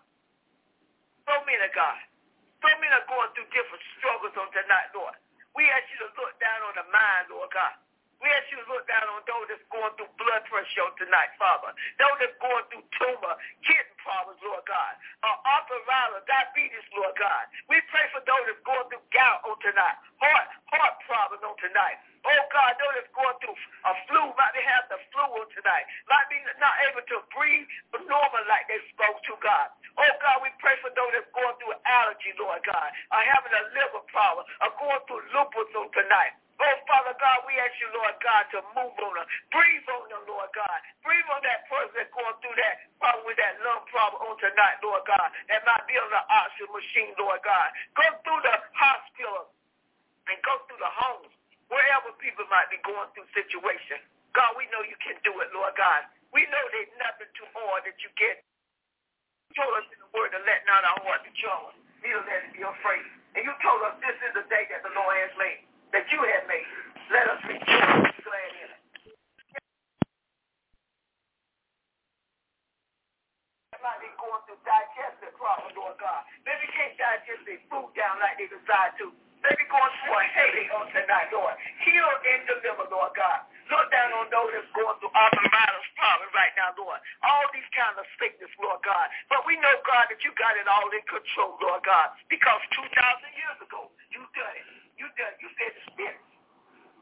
So many, God. So many are going through different struggles on tonight, Lord. We ask you to look down on the mind, Lord God. We ask you to look down on those that's going through blood pressure tonight, Father. Those that's going through tumor, kidney problems, Lord God. Arthritis, diabetes, Lord God. We pray for those that's going through gout on tonight. Heart problems on tonight. Oh, God, those that's going through a flu, might be have the flu on tonight. Might be not able to breathe normal like they're supposed to, God. Oh, God, we pray for those that's going through allergy, Lord God, or having a liver problem, or going through lupus on tonight. Oh, Father God, we ask you, Lord God, to move on them. Breathe on them, Lord God. Breathe on that person that's going through that problem with that lung problem on tonight, Lord God. That might be on the oxygen machine, Lord God. Go through the hospital and go through the homes, wherever people might be going through situations. God, we know you can do it, Lord God. We know there's nothing too hard that you can. You told us in the word to let not our heart be troubled, neither let it be afraid. And you told us this is the day that the Lord has made, that you have made. Let us rejoice and be glad in it. They might be going through digestive problems, Lord God. Maybe can't digest their food down like they desire to. Maybe going through a headache on tonight, Lord. Heal and deliver, Lord God. Look down on those that's going through arthritis problems right now, Lord. All these kind of sickness, Lord God. But we know, God, that you got it all in control, Lord God. Because 2,000 years ago, you done it. You said the spirit.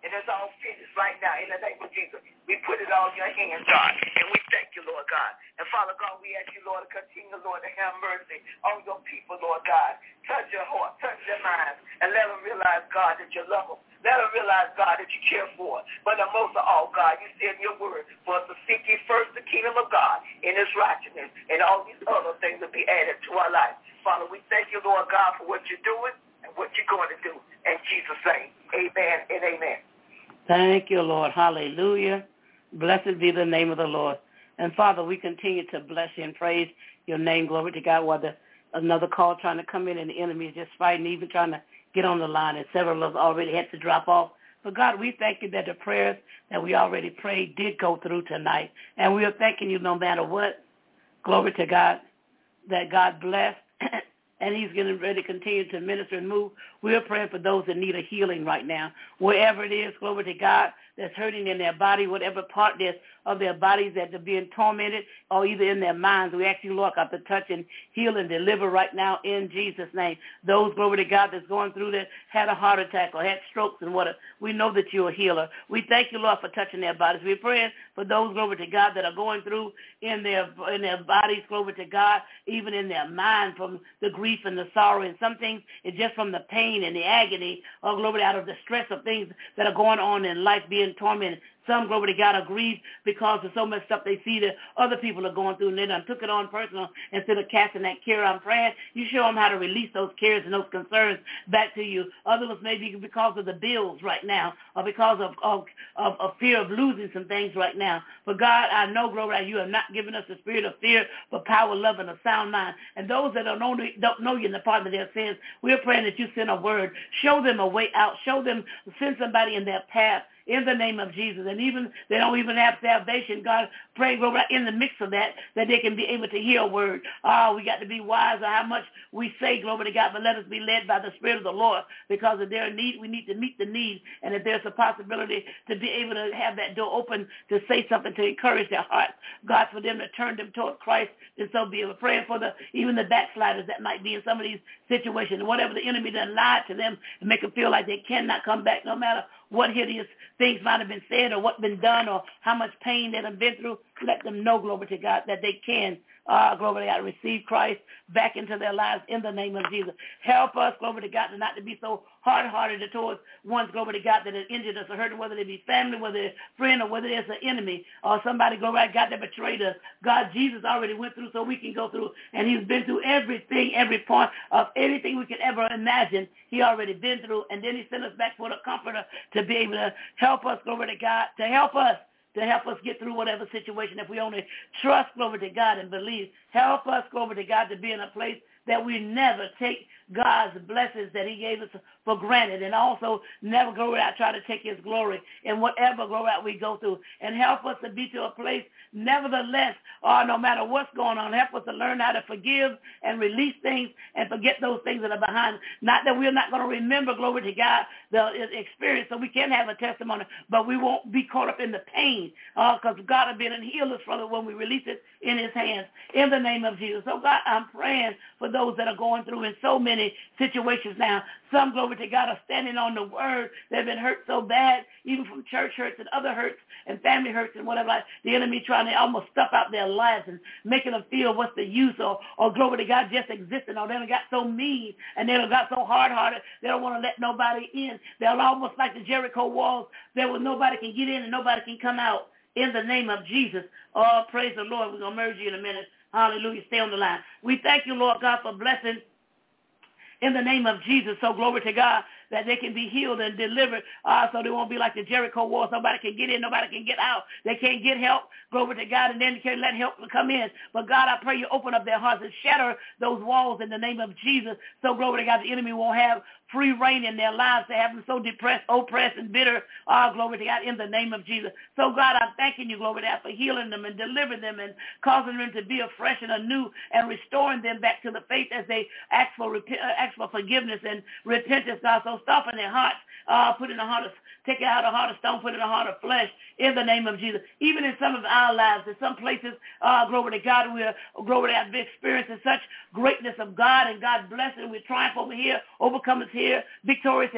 And it's all finished right now in the name of Jesus. We put it all in your hands, God. And we thank you, Lord God. And Father God, we ask you, Lord, to continue, Lord, to have mercy on your people, Lord God. Touch their heart, touch their minds, and let them realize, God, that you love them. Let them realize, God, that you care for us. But the most of all, God, you said in your word for us to seek ye first the kingdom of God in his righteousness, and all these other things will be added to our life. Father, we thank you, Lord God, for what you're doing and what you're going to do. In Jesus' name, amen and amen. Thank you, Lord. Hallelujah. Blessed be the name of the Lord. And, Father, we continue to bless you and praise your name. Glory to God. While another call trying to come in and the enemy is just fighting, even trying to get on the line, and several of us already had to drop off. But, God, we thank you that the prayers that we already prayed did go through tonight. And we are thanking you no matter what. Glory to God, that God blessed. And he's getting ready to continue to minister and move. We're praying for those that need a healing right now. Wherever it is, glory to God, that's hurting in their body, whatever part of their bodies that are being tormented or either in their minds. We ask you, Lord God, to touch and heal and deliver right now in Jesus' name. Those, glory to God, that's going through that, had a heart attack or had strokes and whatever, we know that you're a healer. We thank you, Lord, for touching their bodies. We're praying for those, glory to God, that are going through in their bodies, glory to God, even in their mind from the grief and the sorrow. And some things it's just from the pain and the agony or glory out of the stress of things that are going on in life being tormented. Some, glory to God, are grieved because of so much stuff they see that other people are going through, and they done took it on personal instead of casting that care. I'm praying you show them how to release those cares and those concerns back to you. Others maybe because of the bills right now or because of fear of losing some things right now. But, God, I know, glory, you have not given us the spirit of fear, but power, love, and a sound mind. And those that don't know you in the pardon of their sins, we're praying that you send a word. Show them a way out. Show them, send somebody in their path in the name of Jesus. And even they don't even have salvation, God, pray in the mix of that they can be able to hear a word. We got to be wise of how much we say, glory to God, but let us be led by the Spirit of the Lord, because if there's a need, we need to meet the need. And if there's a possibility to be able to have that door open to say something to encourage their hearts, God, for them to turn them toward Christ, and so be able. Praying for even the backsliders that might be in some of these situations, whatever the enemy done lied to them and make them feel like they cannot come back no matter what hideous things might have been said or what been done or how much pain they have been through. Let them know, glory to God, that they can, glory to God, receive Christ back into their lives in the name of Jesus. Help us, glory to God, not to be so hard-hearted towards ones, glory to God, that has injured us or hurt, whether they be family, whether it's friend, or whether it's an enemy or somebody, glory to God, that betrayed us. God, Jesus already went through so we can go through, and he's been through everything, every point of anything we could ever imagine. He already been through, and then he sent us back for the comforter to be able to help us, glory to God, to help us get through whatever situation. If we only trust, glory to God, and believe, help us, glory to God, to be in a place that we never take God's blessings that he gave us for granted, and also never, glory out, try to take his glory in whatever, glory out, we go through. And help us to be to a place, nevertheless, no matter what's going on, help us to learn how to forgive and release things and forget those things that are behind. Not that we're not going to remember, glory to God, the experience, so we can have a testimony, but we won't be caught up in the pain, because God will be able to heal us from it when we release it in his hands, in the name of Jesus. So, God, I'm praying for those that are going through in so many situations now. Some, glory to God, are standing on the word. They've been hurt so bad, even from church hurts and other hurts and family hurts and whatever. Like the enemy trying to almost stuff out their lives and making them feel what's the use, or glory to God, just existing. Or they done got so mean and they done got so hard-hearted, they don't want to let nobody in. They're almost like the Jericho walls, where nobody can get in and nobody can come out. In the name of Jesus. Oh, praise the Lord. We're going to merge you in a minute. Hallelujah. Stay on the line. We thank you, Lord God, for blessing in the name of Jesus. So glory to God, that they can be healed and delivered, so they won't be like the Jericho wall. Nobody can get in, nobody can get out. They can't get help, glory to God, and then they can't let help come in. But God, I pray you open up their hearts and shatter those walls in the name of Jesus. So glory to God, the enemy won't have free reign in their lives to have them so depressed, oppressed, and bitter. Glory to God, in the name of Jesus. So God, I'm thanking you, glory to God, for healing them and delivering them and causing them to be afresh and anew and restoring them back to the faith as they ask for forgiveness and repentance, God. So soften their hearts, put in a heart of, take out a heart of stone, put in a heart of flesh, in the name of Jesus. Even in some of our lives, in some places, glory to God, we're, glory to God, been experiencing such greatness of God and God blessing. We're triumph over here, overcomers here, victorious in that.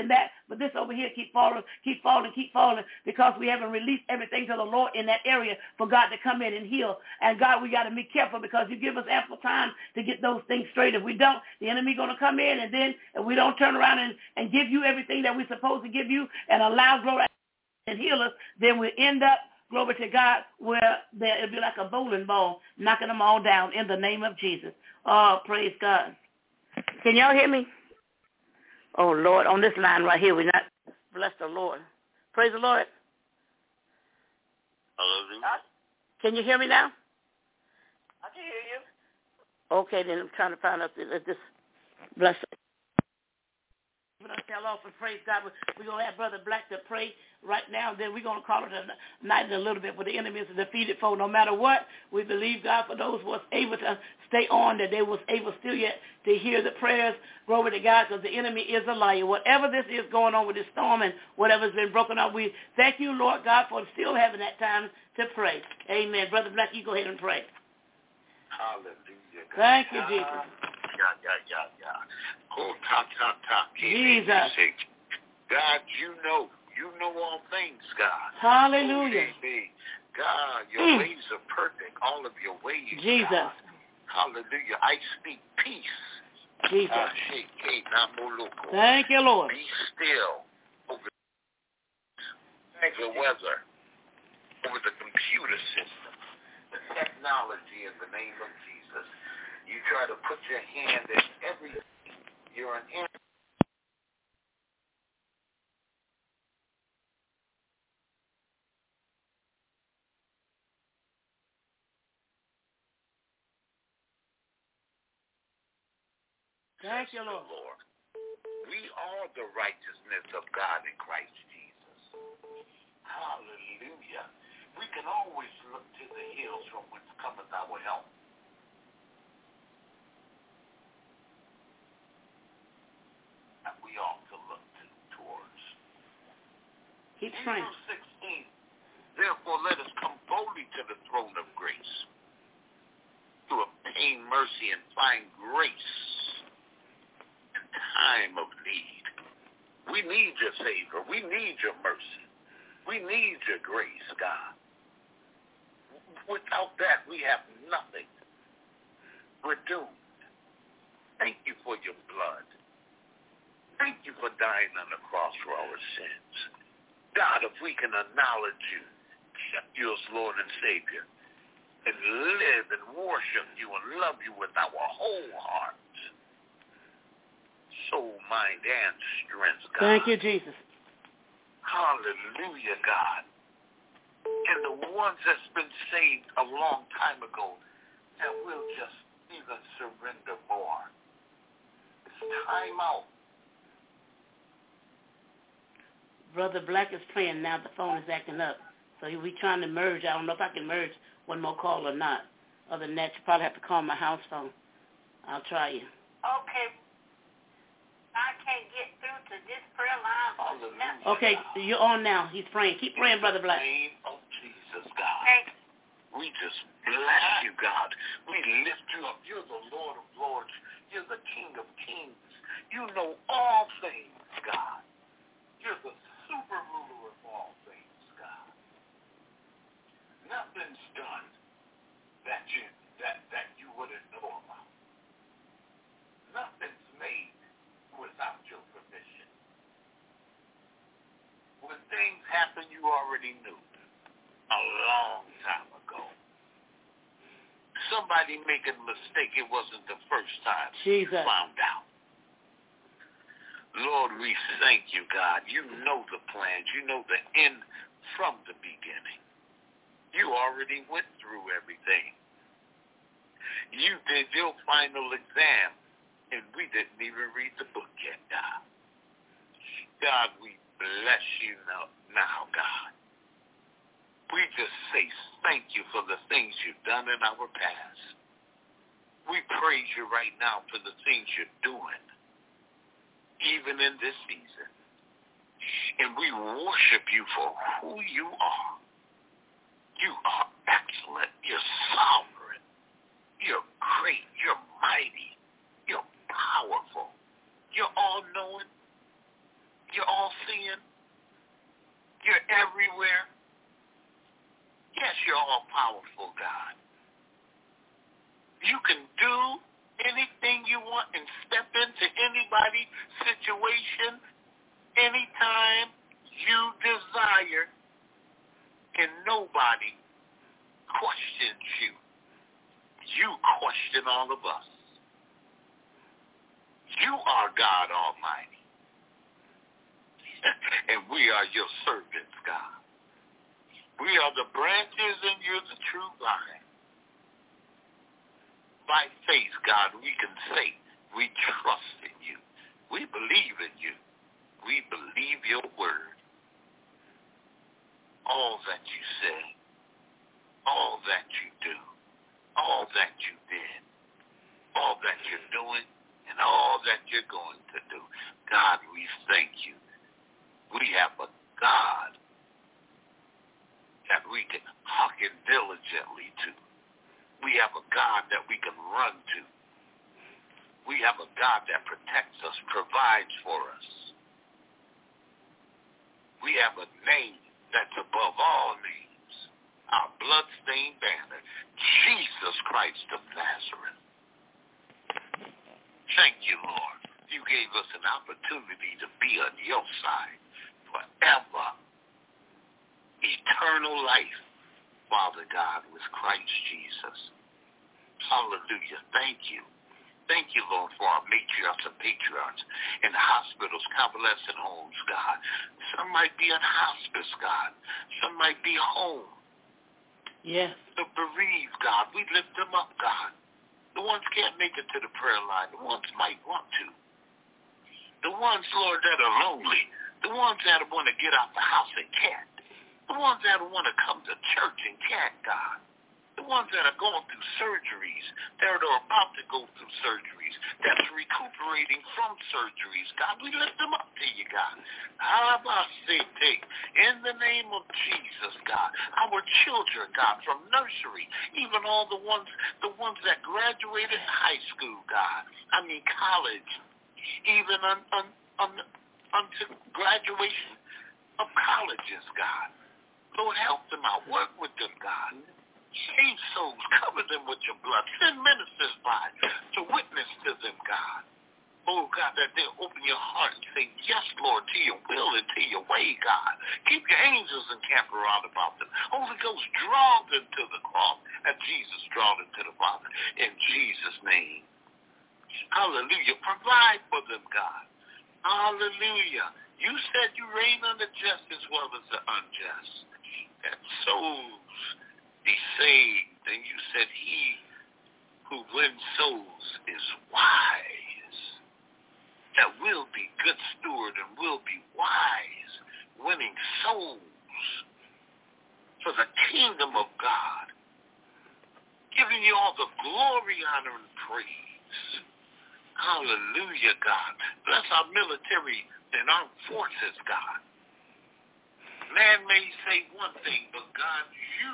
but this over here keep falling, because we haven't released everything to the Lord in that area for God to come in and heal. And God, we got to be careful because you give us ample time to get those things straight. If we don't, the enemy going to come in, and then if we don't turn around and give you everything that we're supposed to give you and allow glory and heal us, then we end up, glory to God, where it'll be like a bowling ball, knocking them all down in the name of Jesus. Oh, praise God. Can y'all hear me? Oh, Lord, on this line right here, we're not. Bless the Lord. Praise the Lord. Hallelujah. Can you hear me now? I can hear you. Okay, then I'm trying to find out if this bless. We're going to tell off and praise God. We're going to have Brother Black to pray right now, and then we're going to call it a night in a little bit, but the enemy is a defeated foe. No matter what, we believe, God, for those who was able to stay on, that they was able still yet to hear the prayers. Glory to God, because the enemy is a liar. Whatever this is going on with this storm and whatever's been broken up, we thank you, Lord God, for still having that time to pray. Amen. Brother Black, you go ahead and pray. Hallelujah. God. Thank you, Jesus. Oh, ta. Jesus. God, you know all things, God. Hallelujah. God, your ways are perfect. All of your ways, Jesus. God. Hallelujah. I speak peace. Jesus. Thank you, Lord. Be still over the weather, over the computer system, the technology in the name of Jesus. You try to put your hand in everything. You're an enemy. Thank you, Lord. We are the righteousness of God in Christ Jesus. Hallelujah. We can always look to the hills from whence cometh our help. And we ought to look towards. Keep praying. Hebrews 16. Therefore, let us come boldly to the throne of grace to obtain mercy and find grace in time of need. We need your favor. We need your mercy. We need your grace, God. Without that, we have nothing. We're doomed. Thank you for your blood. Thank you for dying on the cross for our sins. God, if we can acknowledge you, accept you as Lord and Savior, and live and worship you and love you with our whole heart, soul, mind, and strength, God. Thank you, Jesus. Hallelujah, God. And the ones that's been saved a long time ago, that will just even surrender more. It's time out. Brother Black is praying now. The phone is acting up. So we trying to merge. I don't know if I can merge one more call or not. Other than that, you probably have to call my house phone. I'll try you. Okay. I can't get through to this prayer line. Okay, so you're on now. He's praying. Keep praying, Brother Black. In the name of Jesus, God. Thanks. We just bless you, God. We lift you up. You're the Lord of Lords. You're the King of Kings. You know all things, God. You're the super ruler of all things, God. Nothing's done that you wouldn't know about. Nothing's made without your permission. When things happen, you already knew a long time ago. Somebody making a mistake, it wasn't the first time you found out. Lord, we thank you, God. You know the plans. You know the end from the beginning. You already went through everything. You did your final exam, and we didn't even read the book yet, God. God, we bless you now, God. We just say thank you for the things you've done in our past. We praise you right now for the things you're doing, even in this season. And we worship you for who you are. You are excellent. You're sovereign. You're great. You're mighty. You're powerful. You're all-knowing. You're all do anything you want and step into anybody's situation anytime you desire, and nobody questions you. You question all of us. You are God Almighty. And we are your servants, God. We are the branches and you're the true vine. By faith, God, we can say we trust in you. We believe in you. We believe your word. All that you say, all that you do, all that you did, all that you're doing, and all that you're going to do. God, we thank you. We have a God that we can hearken diligently to. We have a God that we can run to. We have a God that protects us, provides for us. We have a name that's above all names, our blood-stained banner, Jesus Christ of Nazareth. Thank you, Lord. You gave us an opportunity to be on your side forever. Eternal life, Father God, with Christ Jesus. Hallelujah. Thank you. Thank you, Lord, for our matriarchs and patriarchs in hospitals, convalescent homes, God. Some might be in hospice, God. Some might be home. Yes. The bereaved, God. We lift them up, God. The ones can't make it to the prayer line. The ones might want to. The ones, Lord, that are lonely. The ones that want to get out the house and can't. The ones that want to come to church and can't, God. The ones that are going through surgeries, that are about to go through surgeries, that's recuperating from surgeries. God, we lift them up to you, God. In the name of Jesus, God. Our children, God, from nursery, even all the ones that graduated high school, God. I mean college, even unto graduation of colleges, God. Lord, help them out. Work with them, God. Save souls. Cover them with your blood. Send ministers by to witness to them, God. Oh, God, that they'll open your heart and say, yes, Lord, to your will and to your way, God. Keep your angels encamped around about them. Holy Ghost, draw them to the cross as Jesus draw them to the Father. In Jesus' name. Hallelujah. Provide for them, God. Hallelujah. You said you reign on the just as well as the unjust. That souls be saved, and you said he who wins souls is wise. That will be good steward and will be wise, winning souls for the kingdom of God, giving you all the glory, honor, and praise. Hallelujah, God. Bless our military and armed forces, God. Man may say one thing, but God, you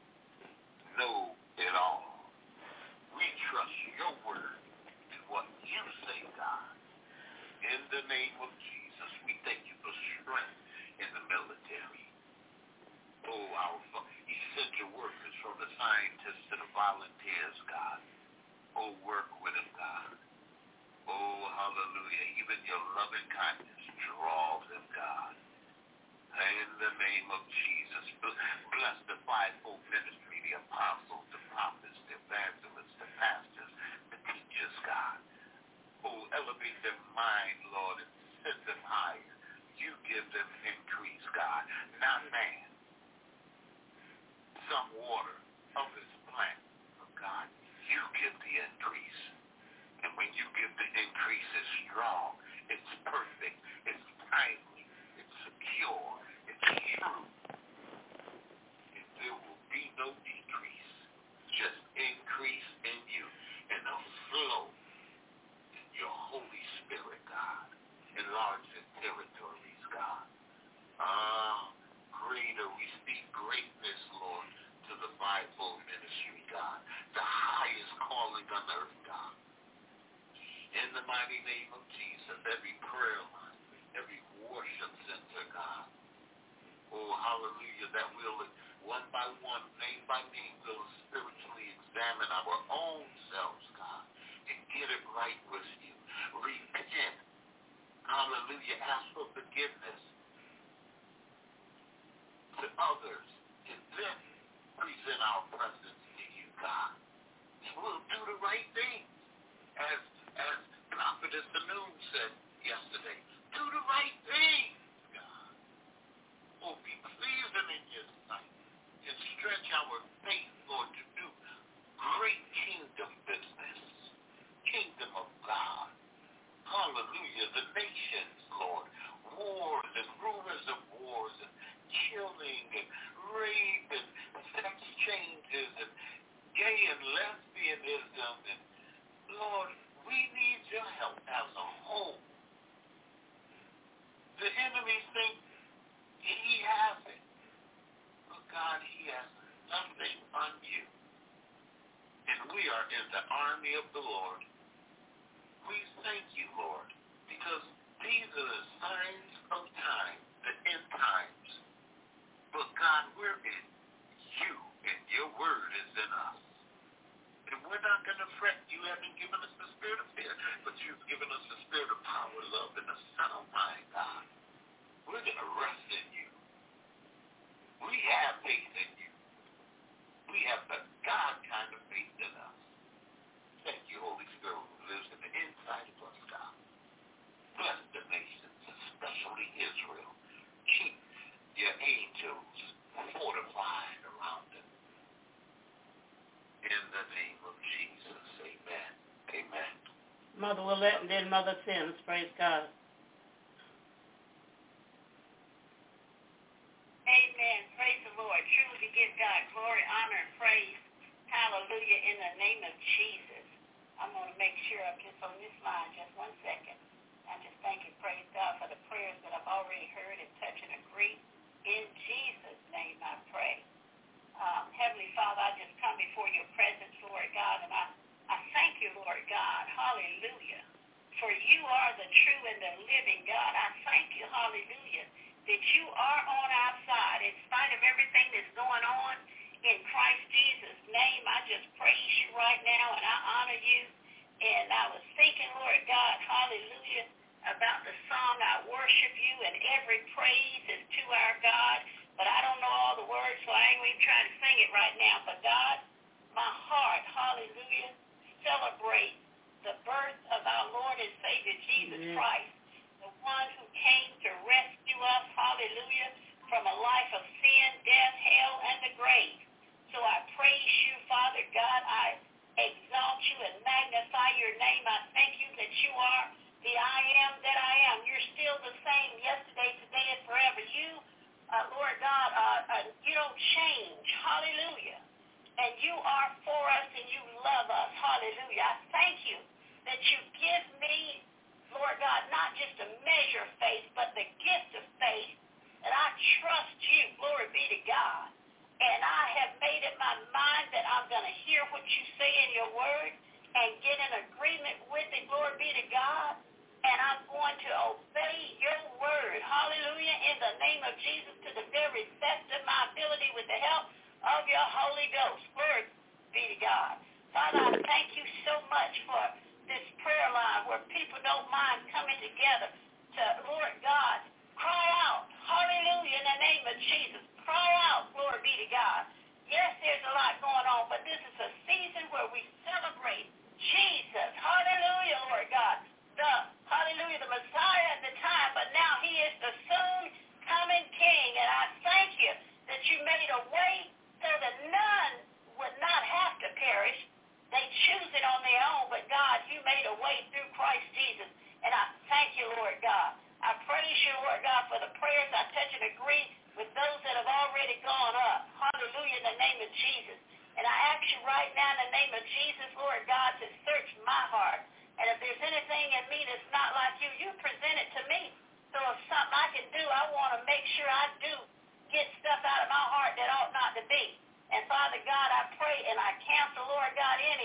know it all. We trust your word and what you say, God. In the name of Jesus, we thank you for strength in the military. Oh, our essential workers, from the scientists to the volunteers, God. Oh, work with them, God. Oh, hallelujah. Even your loving kindness draw them, God. In the name of Jesus, bless the fivefold ministry, the apostles, the prophets, the evangelists, the pastors, the teachers, God. Oh, elevate their mind, Lord, and send them higher. You give them increase, God, not man. Some water, others plant, but God, you give the increase. And when you give the increase, it's strong, it's perfect, it's timely, it's secure, it's true. And there will be no decrease, just increase in you and a flow in your Holy Spirit, God. Enlarge the territories, God. Greater, we speak greatness, Lord, to the fivefold ministry, God. The highest calling on earth, God. In the mighty name of Jesus, every prayer line, every worship center, God. Oh, hallelujah, that we'll, one by one, name by name, we'll spiritually examine our own selves, God, Lord, we need your help as a whole. The enemy thinks he has it. But God, he has nothing on you. And we are in the army of the Lord. We thank you, Lord, because these are the signs of time, the end times. But God, we're in you, and your word is in us. And we're not going to fret. You haven't given us the spirit of fear, but you've given us the spirit of power, love, and a sound mind, God. We're going to rest in you. We have faith in you. We have the God kind of faith in us. Thank you, Holy Spirit, who lives in the inside of us, God. Bless the nations, especially Israel. Keep your angels fortified around them. In the name of Jesus, amen. Amen. Mother Willette and then Mother Sims. Praise God. Amen. Praise the Lord. Truly we give God glory, honor, and praise. Hallelujah. In the name of Jesus. I'm going to make sure I'm just on this line just 1 second. I just thank and praise God for the prayers that I've already heard and touch and agree. In Jesus' name I pray. Heavenly Father, I just come before your presence, Lord God, and I thank you, Lord God. Hallelujah. For you are the true and the living God. I thank you, hallelujah, that you are on our side in spite of everything that's going on. In Christ Jesus' name, I just praise you right now, and I honor you. And I was thinking, Lord God, hallelujah, about the song, I worship you, and every praise is to our God. But I don't know all the words, so I ain't even trying to sing it right now. But God, my heart, hallelujah, celebrates the birth of our Lord and Savior Jesus Christ, the one who came to rescue us, hallelujah, from a life of sin, death, hell, and the grave. So I praise you, Father God. I exalt you and magnify your name. I thank you that you are the I am that I am. You're still the same yesterday, today, and forever. You, Lord God, you don't change. Hallelujah. And you are for us and you love us. Hallelujah. I thank you that you give me, Lord God, not just a measure of faith, but the gift of faith, that I trust you. Glory be to God. And I have made up my mind that I'm going to hear what you say in your word and get in agreement with it. Glory be to God. And I'm going to obey your word. Hallelujah. In the name of Jesus, to the very best of my ability with the help of your Holy Ghost. Glory be to God. Father, I thank you so much for this prayer line where people don't mind coming together to, Lord God, cry out. Hallelujah. In the name of Jesus. Cry out. Glory be to God. Yes, there's a lot going on, but this is a season where we celebrate Jesus. Hallelujah, Lord God. Hallelujah, the Messiah at the time, but now he is the soon coming King. And I thank you that you made a way so that none would not have to perish. They choose it on their own, but God, you made a way through Christ Jesus. And I thank you, Lord God. I praise you, Lord God, for the prayers I touch and agree with those that have already gone up. Hallelujah, in the name of Jesus. And I ask you right now in the name of Jesus, Lord God, to search my heart. And if there's anything in me that's not like you, you present it to me. So if something I can do, I want to make sure I do get stuff out of my heart that ought not to be. And Father God, I pray and I cancel, Lord God, any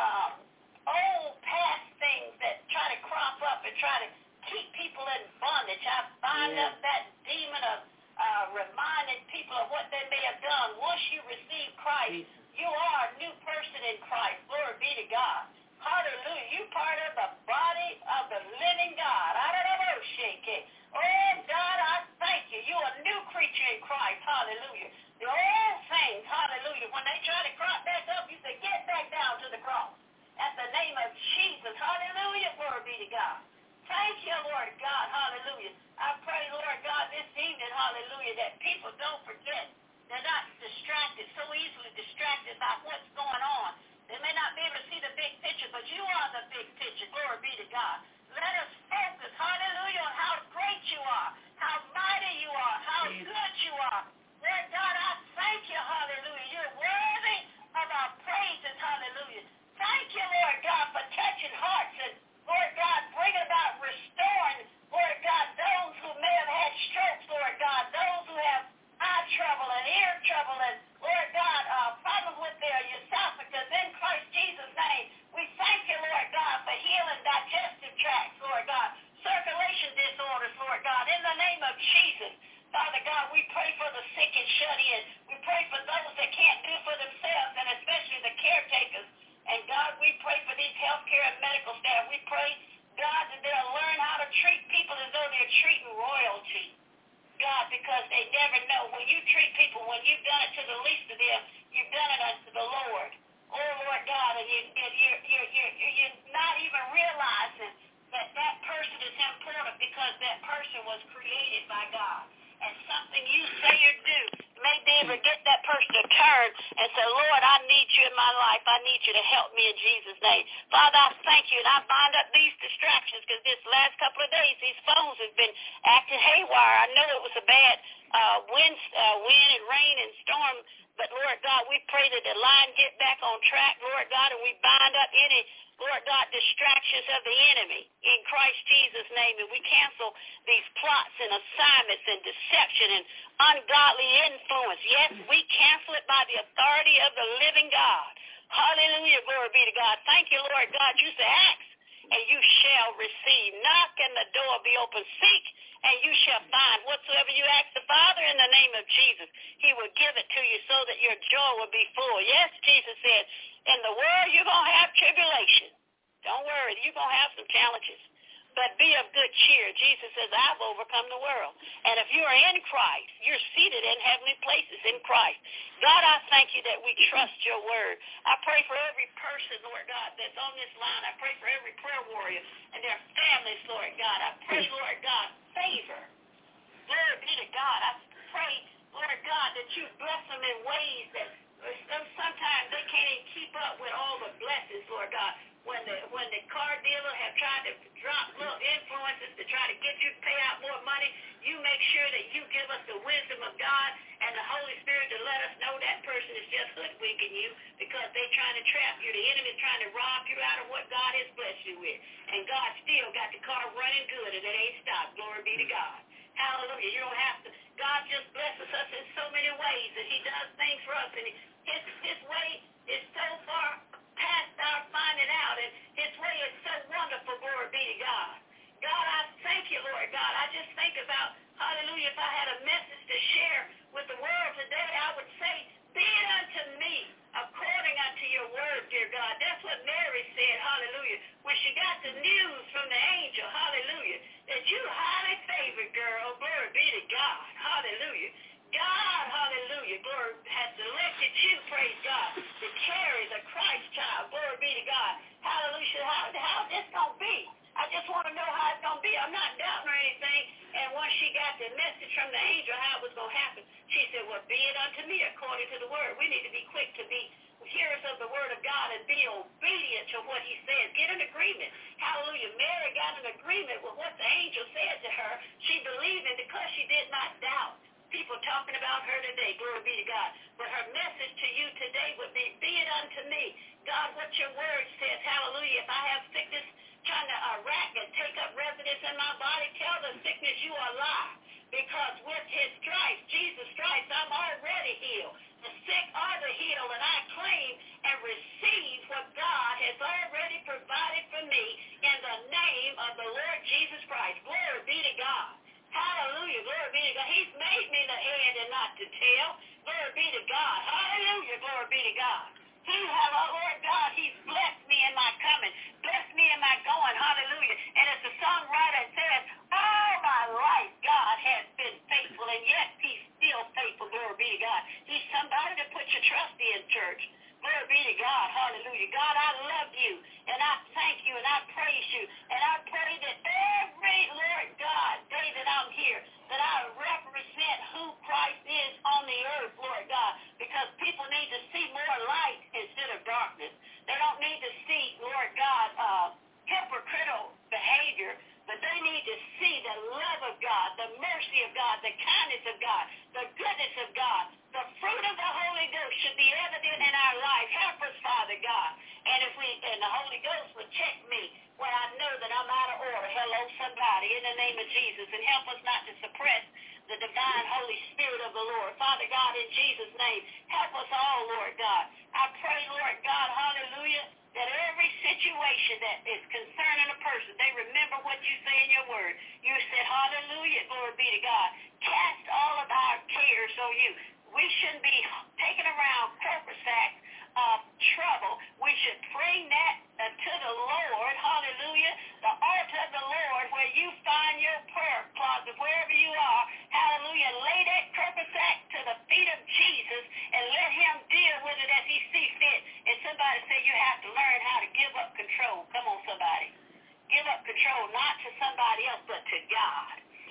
old past things that try to crop up and try to keep people in bondage. I bind up that demon of reminding people of what they may have done. Once you receive Christ, you are a new person in Christ. Glory be to God. Hallelujah. You part of the body of the living God. I don't know, shake it. Oh, God, I thank you. You're a new creature in Christ. Hallelujah. The old things, hallelujah. When they try to crop back up, you say, get back down to the cross. At the name of Jesus. Hallelujah. Glory be to God. Thank you, Lord God. Hallelujah. I pray, Lord God, this evening, hallelujah, that people don't forget. They're not distracted, so easily distracted by what's going on. They may not be able to see the big picture, but you are the big picture. Glory be to God. Let us focus, hallelujah, on how great you are, how mighty you are, how good you are. Lord God, I thank you, hallelujah. You're worthy of our praises, hallelujah. Thank you, Lord God, for touching was created by God. And something you say or do may be able to get that person to turn and say, Lord, I need you in my life. I need you to help me in Jesus' name. Father, I thank you, and I bind up these distractions because this last couple of days, these phones have been acting haywire. I know it was a bad wind and rain and storm, but Lord God, we pray that the line get back on track, Lord God, and we bind up any, Lord God, distractions of the enemy in Christ Jesus' name, and we cancel these plots and assignments and deception and ungodly influence. Yes, we cancel it by the authority of the living God. Hallelujah, glory be to God. Thank you, Lord God. You say, ask, and you shall receive. Knock, and the door be open. Seek, and you shall find. Whatsoever you ask the Father in the name of Jesus, he will give it to you so that your joy will be full. Yes, Jesus said, in the world you're going to have tribulation. Don't worry, you're going to have some challenges. But be of good cheer. Jesus says, I've overcome the world. And if you are in Christ, you're seated in heavenly places in Christ. God, I thank you that we trust your word. I pray for every person, Lord God, that's on this line. I pray for every prayer warrior and their families, Lord God. I pray, Lord God, favor. Glory be to God. I pray, Lord God, that you bless them in ways that sometimes they can't even keep up with all the blessings, Lord God. When the car dealer have tried to drop little influences to try to get you to pay out more money, you make sure that you give us the wisdom of God and the Holy Spirit to let us know that person is just hoodwinking you because they're trying to trap you. The enemy is trying to rob you out of what God has blessed you with. And God still got the car running good and it ain't stopped. Glory be to God. Hallelujah. You don't have to. God just blesses us in so many ways and he does things for us. And his way is so far past our finding out, and his way is so wonderful, glory be to God. God, I thank you, Lord God. I just think about, hallelujah, if I had a message to share with the world today, I would say, be it unto me according unto your word, dear God. That's what Mary said, hallelujah, when she got the news from the angel, hallelujah, that you highly favored, girl, glory be to God, hallelujah. God, hallelujah, glory, has selected you, praise God, to carry the Christ child, glory be to God. Hallelujah. How's this going to be? I just want to know how it's going to be. I'm not doubting or anything. And once she got the message from the angel how it was going to happen, she said, well, be it unto me according to the word. We need to be quick to be hearers of the word of God and be obedient to what he says. Get an agreement. Hallelujah. Mary got an agreement with what the angel said to her. She believed it because she did not doubt. People talking about her today, glory be to God. But her message to you today would be it unto me. God, what your word says, hallelujah. If I have sickness trying to rack and take up residence in my body, tell the sickness you are alive. Because with his stripes, Jesus' stripes, I'm already healed. The sick are the healed, and I claim and receive what God has already provided for me in the name of the Lord Jesus Christ. Glory be to God. Hallelujah. Glory be to God. He's made me the head and not the tail. Glory be to God. Hallelujah. Glory be to God. Lord God, he's blessed me in my coming, blessed me in my going. Hallelujah. And as the songwriter says, all my life God has been faithful, and yet he's still faithful. Glory be to God. He's somebody to put your trust in, church. Glory be to God. Hallelujah. God, I love you, and I thank you, and I praise you, and I pray that every, Lord God, day that I'm here, that I represent who Christ is on the earth, Lord God, because people need to see more light instead of darkness. They don't need to see, Lord God, hypocritical behavior, but they need to see the love of God, the mercy of God, the kindness of God, the goodness of God. The fruit of the Holy Ghost should be evident in our life. Help us, Father God. And the Holy Ghost will check me when I know that I'm out of order. Hello, somebody, in the name of Jesus. And help us not to suppress the divine Holy Spirit of the Lord. Father God, in Jesus' name, help us all, Lord God. I pray, Lord God, hallelujah, that every situation that is concerning a person, they remember what you say in your word. You said, hallelujah, glory be to God. Cast all of our cares on you. We shouldn't be taking around corporate sacks of trouble. We should bring that to the Lord, hallelujah, the altar of the Lord, where you find your prayer closet, wherever you are, hallelujah. Lay that corporate sack to the feet of Jesus and let him deal with it as he sees fit. And somebody say you have to learn how to give up control. Come on, somebody. Give up control, not to somebody else, but to God.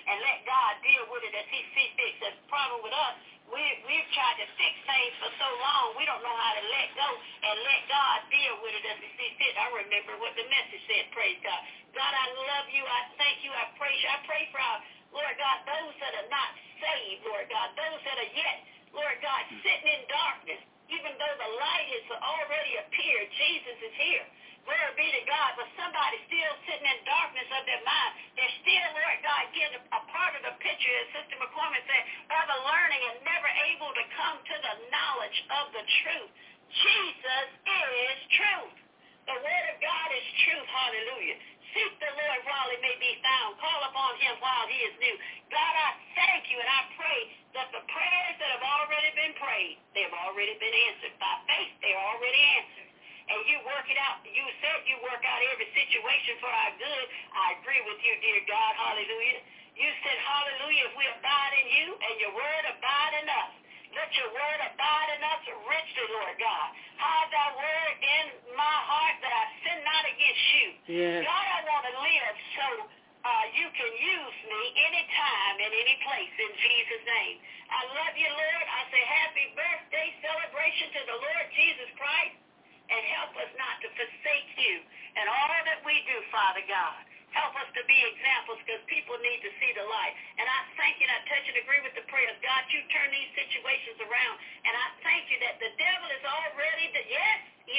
and let God deal with it as he sees fit. The problem with us, we've tried to fix things for so long, we don't know how to let go and let God deal with it as he sees fit. I remember what the message said, praise God. God, I love you, I thank you, I praise you. I pray for our, Lord God, those that are not saved, Lord God, those that are yet, Lord God, sitting in darkness, even though the light has already appeared, Jesus is here. Glory be to God, but somebody still sitting in darkness of their mind. They're still, Lord God, getting a part of the picture, as Sister McCormick said, ever learning and never able to come to the knowledge of the truth. Jesus is truth. The word of God is truth. Hallelujah. Seek the Lord while he may be found. Call upon him while he is new. God, I thank you and I pray that the prayers that have already been prayed, they have already been answered. By faith, they're already answered. And you work it out. You said you work out every situation for our good. I agree with you, dear God. Hallelujah. You said, hallelujah, if we abide in you and your word abide in us. Let your word abide in us richly, Lord God. Hide thy word in my heart that I sin not against you. Yes. God, I want to live so you can use me anytime and any place in Jesus' name. I love you, Lord. I say happy birthday celebration to the Lord Jesus Christ. And help us not to forsake you and all that we do, Father God. Help us to be examples because people need to see the light. And I thank you and I touch and agree with the prayers. God, you turn these situations around. And I thank you that the devil is already, he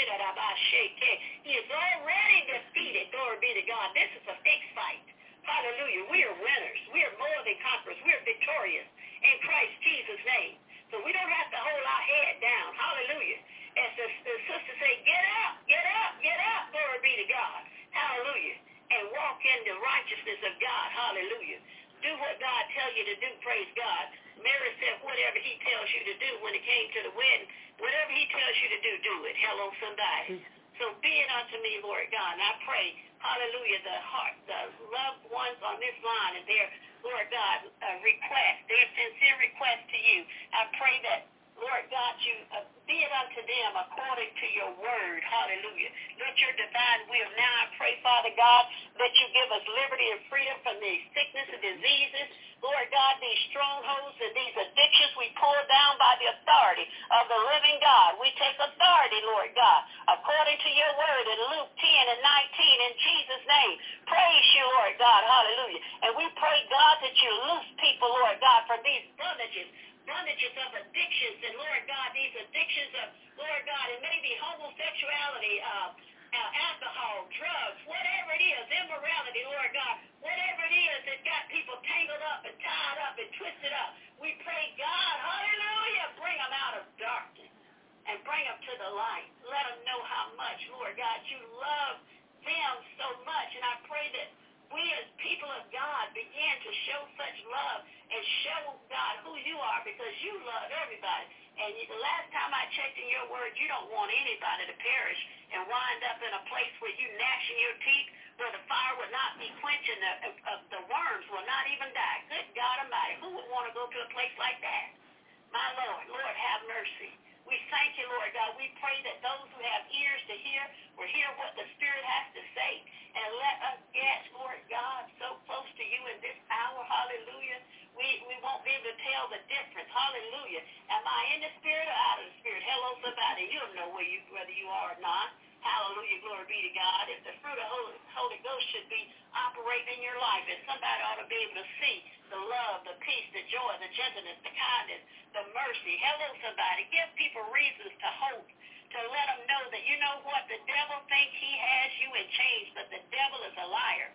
is already defeated. Glory be to God. This is a fixed fight. Hallelujah. We are winners. We are more than conquerors. We are victorious in Christ Jesus' name. So we don't have to hold our head down. Hallelujah. As the sister say, get up, glory be to God. Hallelujah. And walk in the righteousness of God. Hallelujah. Do what God tells you to do, praise God. Mary said, whatever he tells you to do when it came to the wedding, whatever he tells you to do, do it. Hello, somebody. So be it unto me, Lord God. And I pray, hallelujah, the loved ones on this line and their, Lord God, request, their sincere request to you. I pray that, Lord God, you be it unto them according to your word. Hallelujah. Let your divine will. Now I pray, Father God, that you give us liberty and freedom from these sickness and diseases. Lord God, these strongholds and these addictions we pull down by the authority of the living God. We take authority, Lord God, according to your word in Luke 10 and 19 in Jesus' name. Praise you, Lord God. Hallelujah. And we pray, God, that you loose people, Lord God, from these bondages of addictions, and Lord God, these addictions of, Lord God, it may be homosexuality, alcohol, drugs, whatever it is, immorality, Lord God, whatever it is that got people tangled up and tied up and twisted up. We pray, God, hallelujah, bring them out of darkness and bring them to the light. Let them know how much, Lord God, you love them so much, and I pray that we as people of God begin to show such love and show, God, who you are because you love everybody. And the last time I checked in your word, you don't want anybody to perish and wind up in a place where you gnashing your teeth, where the fire would not be quenched and the worms will not even die. Good God Almighty, who would want to go to a place like that? My Lord, have mercy. We thank you, Lord God. We pray that those who have ears to hear will hear what the Spirit has to say. And let us get, Lord God, so close to you in this hour. Hallelujah. We won't be able to tell the difference. Hallelujah. Am I in the Spirit or out of the Spirit? Hello, somebody. You'll know whether you are or not. Hallelujah. Glory be to God. If the fruit of Holy Ghost should be operating in your life, and somebody ought to be able to see the love, the peace, the joy, the gentleness, the kindness, the mercy. Hello, somebody. Give people reasons to hope, to let them know that you know what? The devil thinks he has you in chains, but the devil is a liar.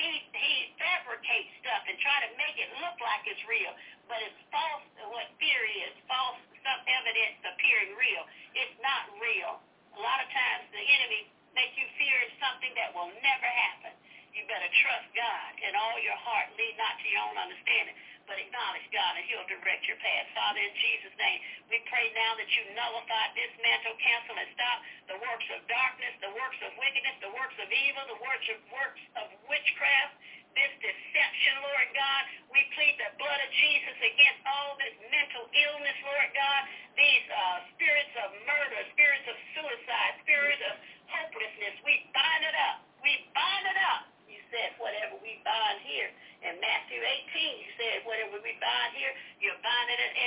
He fabricates stuff and try to make it look like it's real, but it's false. What fear is, false, some evidence appearing real. It's not real. A lot of times the enemy makes you fear something that will never happen. You better trust God in all your heart. Lead not to your own understanding, but acknowledge God, and he'll direct your path. Father, in Jesus' name, we pray now that you nullify, dismantle, cancel, and stop the works of darkness, the works of wickedness, the works of evil, the works of witchcraft, this deception, Lord God. We plead the blood of Jesus against all this mental illness, Lord God, these spirits of murder, spirits of suicide, spirits of hopelessness. We bind it up. We bind it up. You said whatever we bind here in Matthew 18,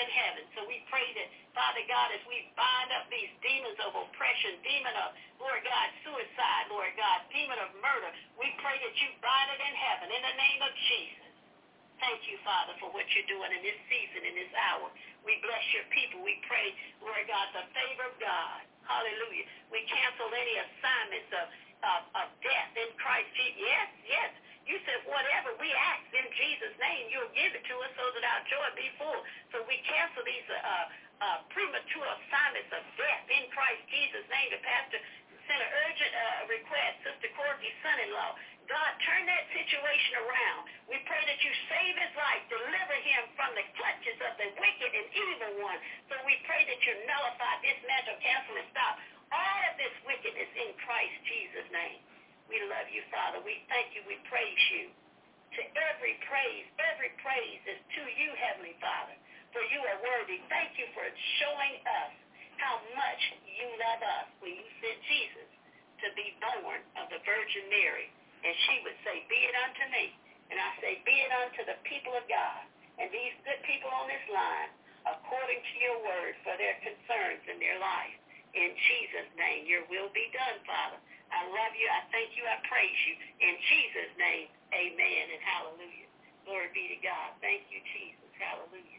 than heaven. So we pray that, Father God, as we bind up these demons of oppression, demon of, Lord God, suicide, Lord God, demon of murder, we pray that you bind it in heaven in the name of Jesus. Thank you, Father, for what you're doing in this season, in this hour. We bless your people. We pray, Lord God, the favor of God. Hallelujah. We cancel any assignments of death in Christ Jesus. Yes, yes. You said whatever we ask in Jesus' name, you'll give it to us so that our joy be full. So we cancel these premature assignments of death in Christ Jesus' name. The pastor sent an urgent request, Sister Courtney's son-in-law. God, turn that situation around. We pray that you save his life, deliver him from the clutches of the wicked and evil one. So we pray that you nullify, dismantle, cancel, and stop all of this wickedness in Christ Jesus' name. We love you, Father. We thank you. We praise you. To every praise is to you, Heavenly Father, for you are worthy. Thank you for showing us how much you love us when you sent Jesus to be born of the Virgin Mary. And she would say, be it unto me. And I say, be it unto the people of God. And these good people on this line, according to your word, for their concerns in their life. In Jesus' name, your will be done, Father. I love you. I thank you. I praise you. In Jesus' name, amen and hallelujah. Glory be to God. Thank you, Jesus. Hallelujah.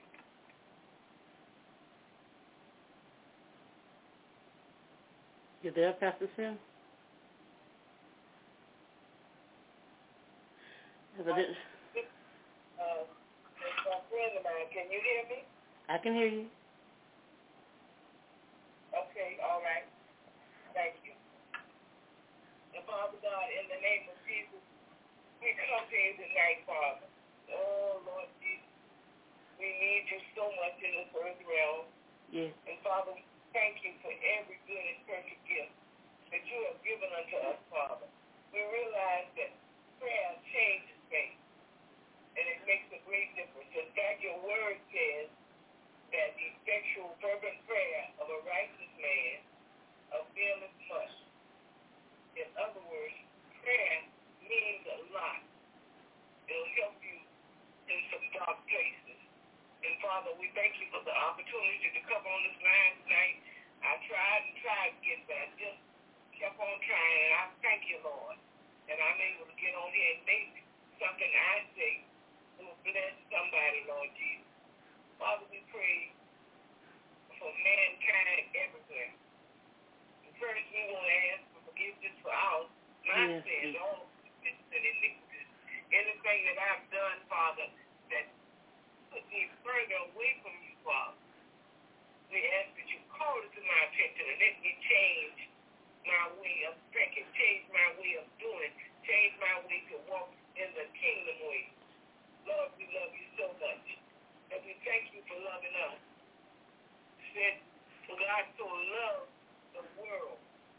You there, Pastor Sim? It's my friend of mine. Can you hear me? I can hear you. Okay, all right. Thank you. And Father God, in the name of Jesus, we come to you tonight, Father. Oh, Lord Jesus, we need you so much in this earth realm. Yes. And Father, we thank you for every good and perfect gift that you have given unto us, Father. We realize that prayer changes things, and it makes a great difference. In fact, your word says that the effectual fervent prayer of a righteous man availeth much. In other words, prayer means a lot. It'll help you in some dark places. And Father, we thank you for the opportunity to come on this line tonight. I tried to get back, just kept on trying, and I thank you, Lord. And I'm able to get on here and make something I say will bless somebody, Lord Jesus. Father, we pray for mankind everywhere. First, we want to ask for forgiveness for my sins, all sins and iniquities. Anything that I've done, Father, that put me further away from you, Father. We ask that you call it to my attention and let me change my way of thinking, change my way of doing, change my way to walk in the kingdom way. Lord, we love you so much. And we thank you for loving us. Said, for God so loved the world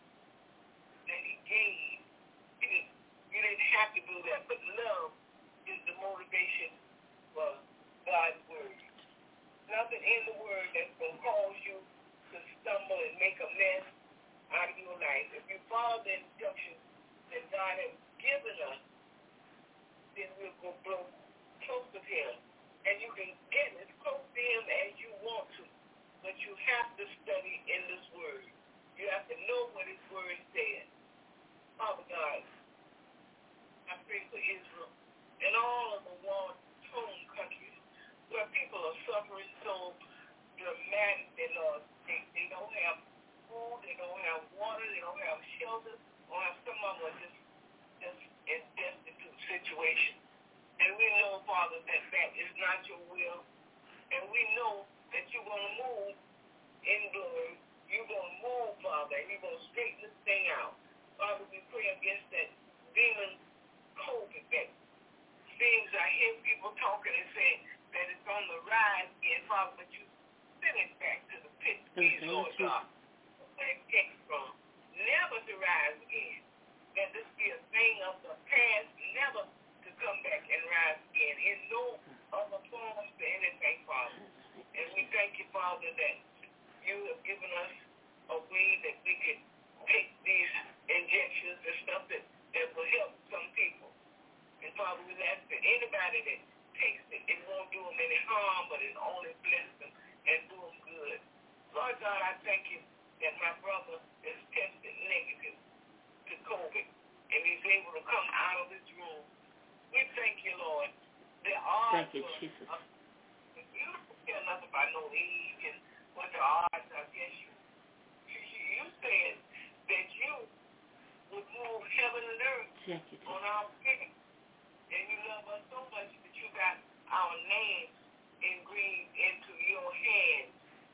that he gave. You didn't have to do that, but love is the motivation for God's word. Nothing in the word that's going to cause you to stumble and make a mess out of your life. If you follow the instructions that God has given us, then we'll go close to him. And you can get as close to him as you want to. But you have to study in this word. You have to know what his word says. Father God, I pray for Israel and all of the war-torn countries where people are suffering so dramatically, Lord. They don't have food, they don't have water, they don't have shelter, or some of them are just in destitute situation. And we know, Father, that is not your will. And we know that you're going to move in glory. You're going to move, Father, and you're going to straighten this thing out. Father, we pray against that demon COVID that seems, I hear people talking and saying that it's on the rise again, Father, but you send it back to the pit, please, Lord God, where it came from. Never to rise again. Let this be a thing of the past, never to come back and rise again in no other forms to anything, Father. And we thank you, Father, that you have given us a way that we can take these injections and stuff that will help some people. And Father, we ask that anybody that takes it, it won't do them any harm, but it only bless them and do them good. Lord God, I thank you that my brother is tested negative to COVID, and he's able to come out of this room. We thank you, Lord. There are thank you, Jesus. You don't care nothing about no age and what the odds are. Yes, you said that you would move heaven and earth on our feet. And you love us so much that you got our names engraved into your hands,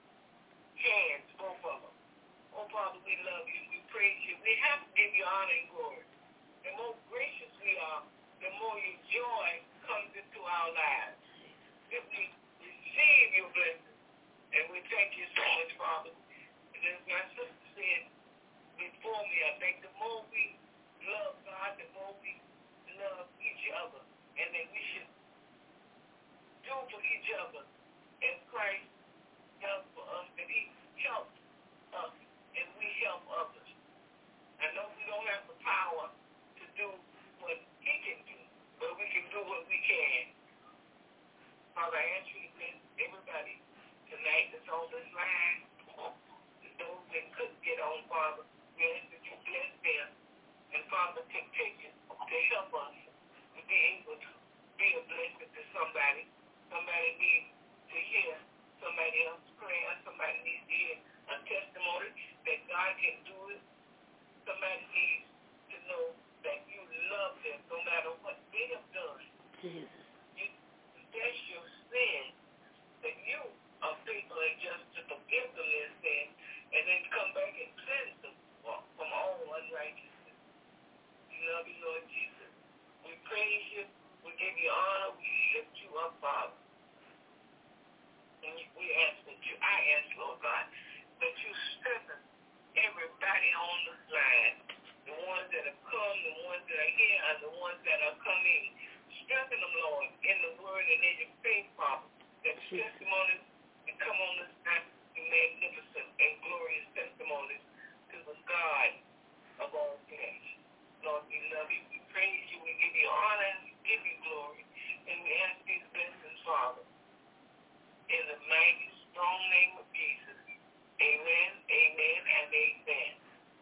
both of them. Oh, Father, we love you. We praise you. We have to give you honor and glory. The more gracious we are, the more your joy comes into our lives. If we receive your blessings, and we thank you so much, Father. And as my sister said before me, I think the more we love God, the more we love each other, and that we should do for each other as Christ does for us, that he helps us and we help others. I know we don't have the power to do what he can do, but we can do what we can. Father, I ask you to bless everybody tonight that's on this line, those that couldn't get on, Father. We ask that you bless them, and Father, continue to help us to be able to be a blessing to somebody. Somebody needs to hear somebody else's prayer. Somebody needs to hear a testimony that God can do it. Somebody needs to know that you love them no matter what they have done. Jesus. You confess your sin, that you are faithful and just to forgive them their sin, and then come back and cleanse them from all unrighteousness. We love you, Lord Jesus. We praise you. We give you honor. We lift you up, Father. And we ask that you, I ask, Lord God, that you strengthen everybody on this line. The ones that have come, the ones that are here, and the ones that are coming. Strengthen them, Lord, in the word and in your faith, Father. That testimonies can come on this night, the magnificent and glorious testimonies to the God of all flesh. Lord, we love you. We praise you. We give you honor and we give you glory. And we ask these blessings, Father, in the mighty, strong name of Jesus. Amen, amen, and amen.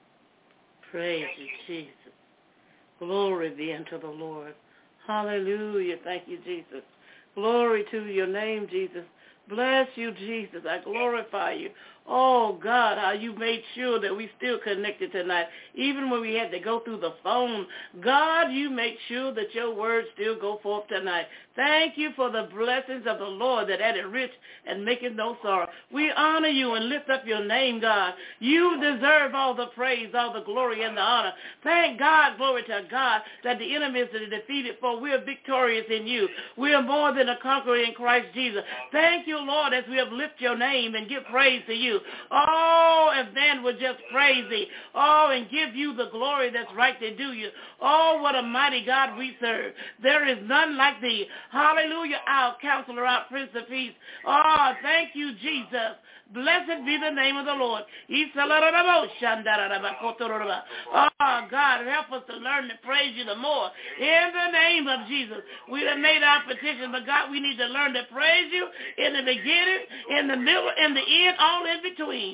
Praise you, Jesus. Glory be unto the Lord. Hallelujah. Thank you, Jesus. Glory to your name, Jesus. Bless you, Jesus. I glorify you. Oh, God, how you made sure that we still connected tonight. Even when we had to go through the phone, God, you make sure that your words still go forth tonight. Thank you for the blessings of the Lord that added rich and maketh no sorrow. We honor you and lift up your name, God. You deserve all the praise, all the glory, and the honor. Thank God, glory to God, that the enemies are defeated, for we are victorious in you. We are more than a conqueror in Christ Jesus. Thank you, Lord, as we have lifted your name and give praise to you. Oh, if man would just praise thee. Oh, and give you the glory that's right to do you. Oh, what a mighty God we serve. There is none like thee. Hallelujah, our counselor, our Prince of Peace. Oh, thank you, Jesus. Blessed be the name of the Lord. Oh, God, help us to learn to praise you the more. In the name of Jesus. We have made our petition, but God, we need to learn to praise you in the beginning, in the middle, in the end, all in between.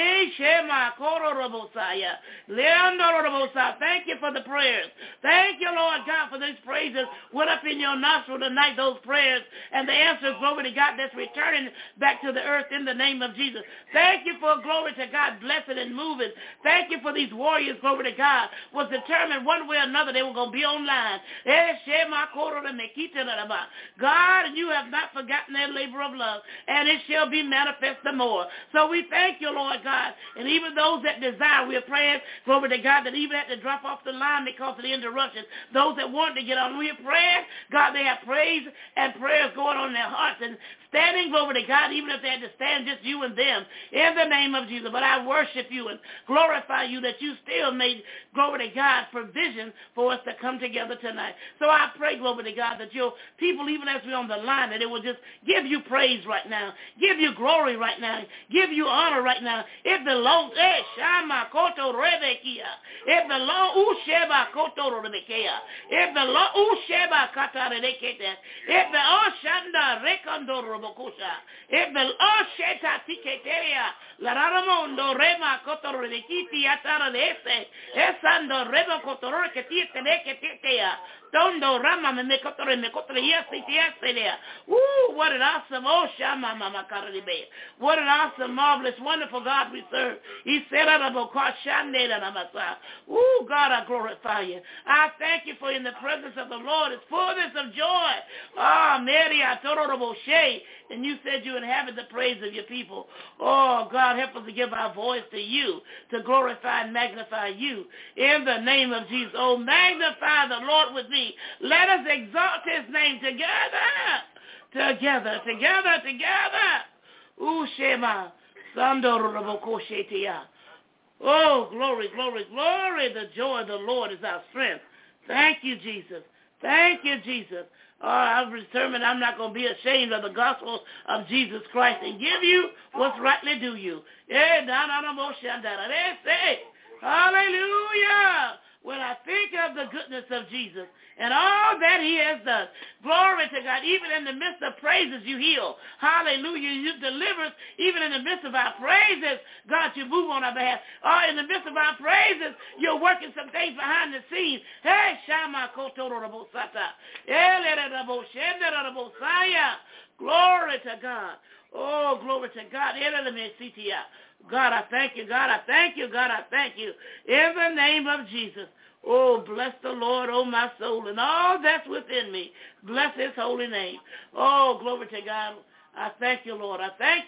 Thank you for the prayers. Thank you, Lord God, for these praises went up in your nostril tonight, those prayers, and the answers, glory to God, that's returning back to the earth in the name of Jesus. Thank you for, glory to God, blessing and moving. Thank you for these warriors, glory to God, was determined one way or another they were going to be online. God, you have not forgotten their labor of love, and it shall be manifest the more. So we thank you, Lord God, and even those that desire, we are praying, glory to God, that even had to drop off the line because of the interruption, those that wanted to get on, we are praying, God, they have praise and prayers going on in their hearts, and standing, glory to God, even if they had to stand just you and them, in the name of Jesus. But I worship you and glorify you that you still made, glory to God, provision for us to come together tonight. So I pray, glory to God, that your people, even as we're on the line, that it will just give you praise right now, give you glory right now, give you honor right now. It belongs, it belongs, If the Lord, Usheba Katara Rekete, if the Oshanda Rekondo Robokusha, if the Osheta Tiketea, Laramondo Rema Kotoro Rekiti Atara Ese, Esando Reba Kotoro Ketite Neketea, Dondo Rama Mekotore Mekotre, yes, there. Woo, what an awesome, oh Shama Mama Karadibe. What an awesome, marvelous, wonderful God we serve. He said, ooh, God, I glorify you. I thank you for in the presence of the Lord is fullness of joy. Ah, Mary, I told her to Moshe, and you said you inhabit the praise of your people. Oh, God, help us to give our voice to you, to glorify and magnify you. In the name of Jesus, oh, magnify the Lord with me. Let us exalt his name together. Together. Ooh, Shema. Oh, glory. The joy of the Lord is our strength. Thank you, Jesus. Oh, I've determined I'm not going to be ashamed of the gospel of Jesus Christ and give you what's rightly due you. Hallelujah. When I think of the goodness of Jesus and all that he has done, glory to God, even in the midst of praises you heal. Hallelujah. You deliver us even in the midst of our praises. God, you move on our behalf. Oh, in the midst of our praises, you're working some things behind the scenes. Hey, Shama Kotoro Rabosata. Glory to God. Oh, glory to God. God, I thank you. In the name of Jesus. Oh, bless the Lord, oh, my soul, and all that's within me. Bless his holy name. Oh, glory to God. I thank you, Lord.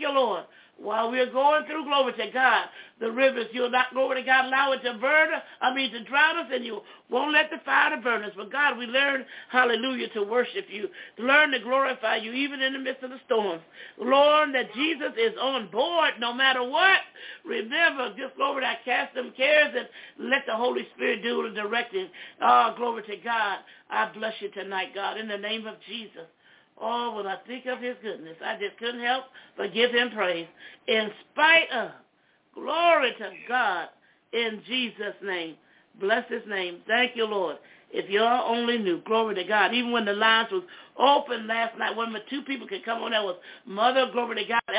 While we're going through, glory to God, the rivers, you'll not, glory to God, allow it to to drown us, and you won't let the fire to burn us. But God, we learn, hallelujah, to worship you, to learn to glorify you, even in the midst of the storms. Lord, that Jesus is on board no matter what. Remember, just glory to cast them cares and let the Holy Spirit do the directing. Oh, glory to God. I bless you tonight, God, in the name of Jesus. Oh, when I think of his goodness, I just couldn't help but give him praise. In spite of, glory to God, in Jesus' name. Bless his name. Thank you, Lord. If you all only knew, glory to God. Even when the lines was open last night, when the two people could come on, that was Mother, glory to God,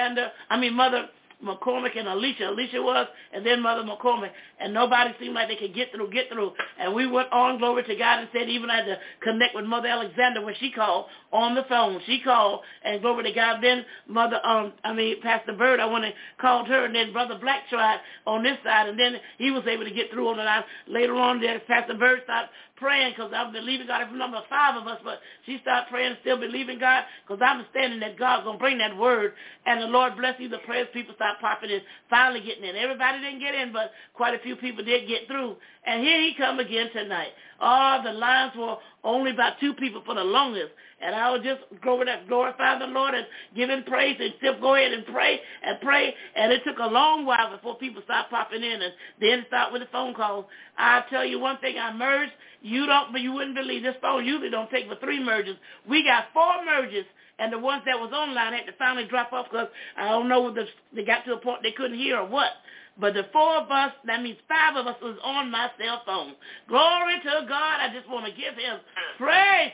Mother McCormick and Alicia. Alicia was, and then Mother McCormick. And nobody seemed like they could get through. And we went on, glory to God, and said even I had to connect with Mother Alexander when she called on the phone. She called, and glory to God. Then Pastor Bird, I went and called her, and then Brother Black tried on this side, and then he was able to get through on the line. Later on, there, Pastor Bird started praying because I'm believing God. Every number 5 of us, but she started praying and still believing God because I'm understanding that God's going to bring that word. And the Lord bless you. The prayers people start popping in, finally getting in. Everybody didn't get in, but quite a few people did get through. And here he come again tonight. Oh, the lines were only about 2 people for the longest. And I would just glorify the Lord and give him praise and still go ahead and pray. And it took a long while before people started popping in and then start with the phone calls. I'll tell you one thing, I merged. You wouldn't believe this phone usually don't take but 3 merges. We got 4 merges. And the ones that was online had to finally drop off because I don't know whether they got to a point they couldn't hear or what. But the 4 of us, that means 5 of us was on my cell phone. Glory to God. I just want to give him praise.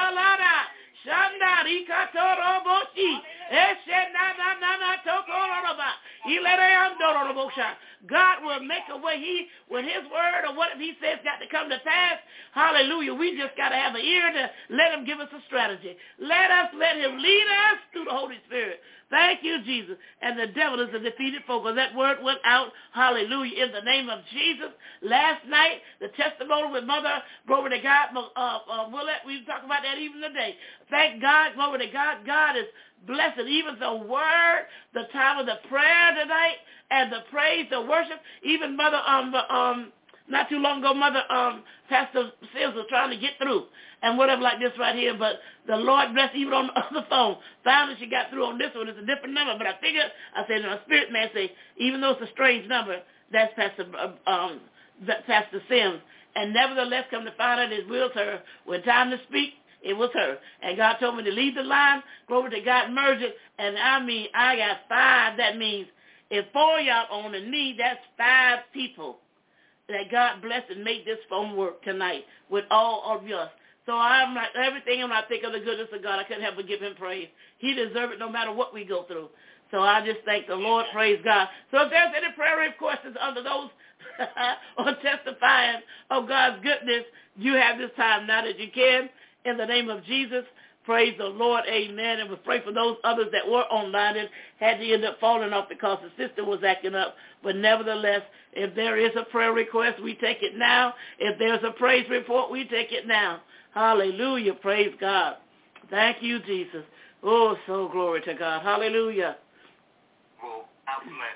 God will make a way. When his word or what he says got to come to pass, hallelujah, we just got to have an ear to let him give us a strategy. Let him lead us through the Holy Spirit. Thank you, Jesus. And the devil is a defeated foe. Because that word went out, hallelujah, in the name of Jesus. Last night, the testimony with Mother, glory to God, Willett, we talked about that even today. Thank God, glory to God. God is blessed. Even the word, the time of the prayer tonight, and the praise, the worship, even Mother, not too long ago, Mother, Pastor Sims was trying to get through and whatever like this right here, but the Lord bless even on the other phone. Finally, she got through on this one. It's a different number, but I said, my spirit man say, even though it's a strange number, that's Pastor Sims. And nevertheless, come to find out it was her. When time to speak, it was her. And God told me to leave the line, glory to God, merge it. And I got 5. That means if 4 of y'all on the knee, that's 5 people. that God bless and make this phone work tonight with all of us. So I'm like, everything when I think of the goodness of God, I couldn't help but give him praise. He deserves it no matter what we go through. So I just thank the Lord, praise God. So if there's any prayer requests under those on testifying of God's goodness, you have this time now that you can. In the name of Jesus, praise the Lord, amen. And we pray for those others that were online and had to end up falling off because the system was acting up. But nevertheless, if there is a prayer request, we take it now. If there's a praise report, we take it now. Hallelujah, praise God. Thank you, Jesus. Oh, so glory to God. Hallelujah. Well, I'm blessed.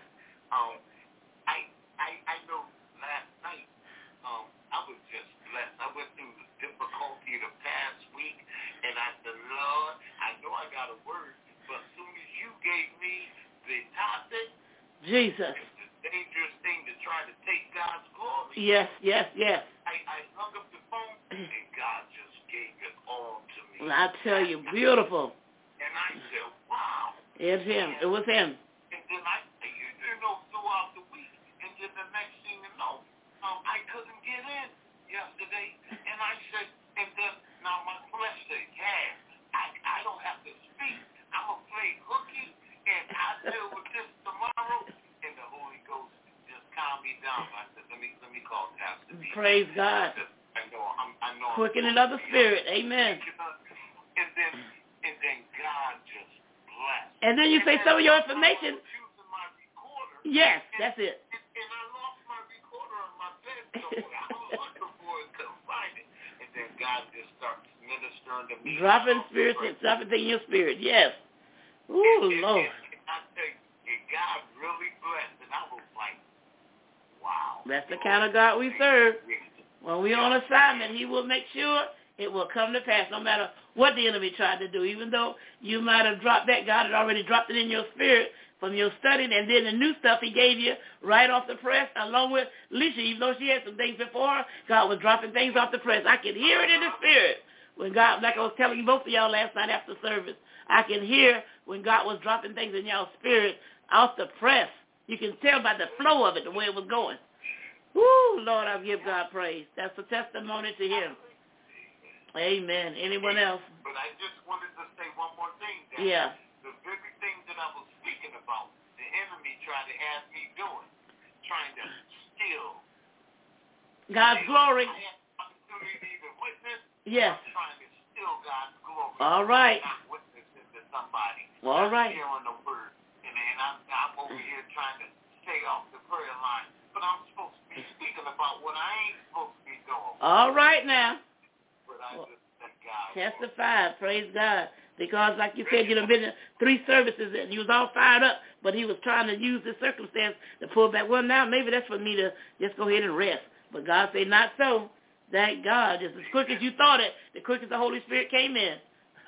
I know last night I was just blessed. I went through the difficulty the past week, and I said, Lord, I know I got a word, but as soon as you gave me the topic, Jesus. It's a dangerous thing to try to take God's glory. Yes. I hung up the phone, and God just gave it all to me. I tell you, beautiful. And I said, wow. It's him. It was him. And then throughout the week, and then the next thing you know, I couldn't get in yesterday, and I said, and then now my flesh said, I don't have to speak. I'm going to play hooky, and I'll deal with this tomorrow, and the Holy Ghost just calmed me down. I said, let me call Pastor B. Praise God. I know. Quicken another spirit. Amen. And then God just blessed. And then you say some of your information. Using my recorder. Yes, that's it. And I lost my recorder on my bed, so I was looking for it, couldn't find it. And then God just starts ministering to me. Dropping spirits and dropping things in your spirit. Yes. Ooh, Lord. And I tell you, God really blessed, and I was like, wow. That's the kind of God we serve. When we're on assignment, he will make sure it will come to pass, no matter what the enemy tried to do. Even though you might have dropped that, God had already dropped it in your spirit from your studying, and then the new stuff he gave you right off the press, along with Alicia, even though she had some things before her, God was dropping things off the press. I can hear it in the spirit. When God, like I was telling you both of y'all last night after service, I can hear when God was dropping things in y'all's spirit off the press. You can tell by the flow of it, the way it was going. Woo, Lord, I give God praise. That's a testimony to him. Amen. Anyone else? But I just wanted to say one more thing. Yeah. The very thing that I was speaking about, the enemy tried to have me doing, trying to steal God's glory. I had the opportunity to even witness. Yes. I'm trying to steal God's glory. All right. Not witnessing to somebody. All right. Hearing the word. And I'm over here trying to stay off the prayer line. But I'm supposed to be speaking about what I ain't supposed to be doing. All right now. But I just thank God. Testify. Praise God. Because like you said, you've been in 3 services and you was all fired up, but he was trying to use this circumstance to pull back. Well, now maybe that's for me to just go ahead and rest. But God said, not so. Thank God. Just as quick as you thought it, the quick as the Holy Spirit came in.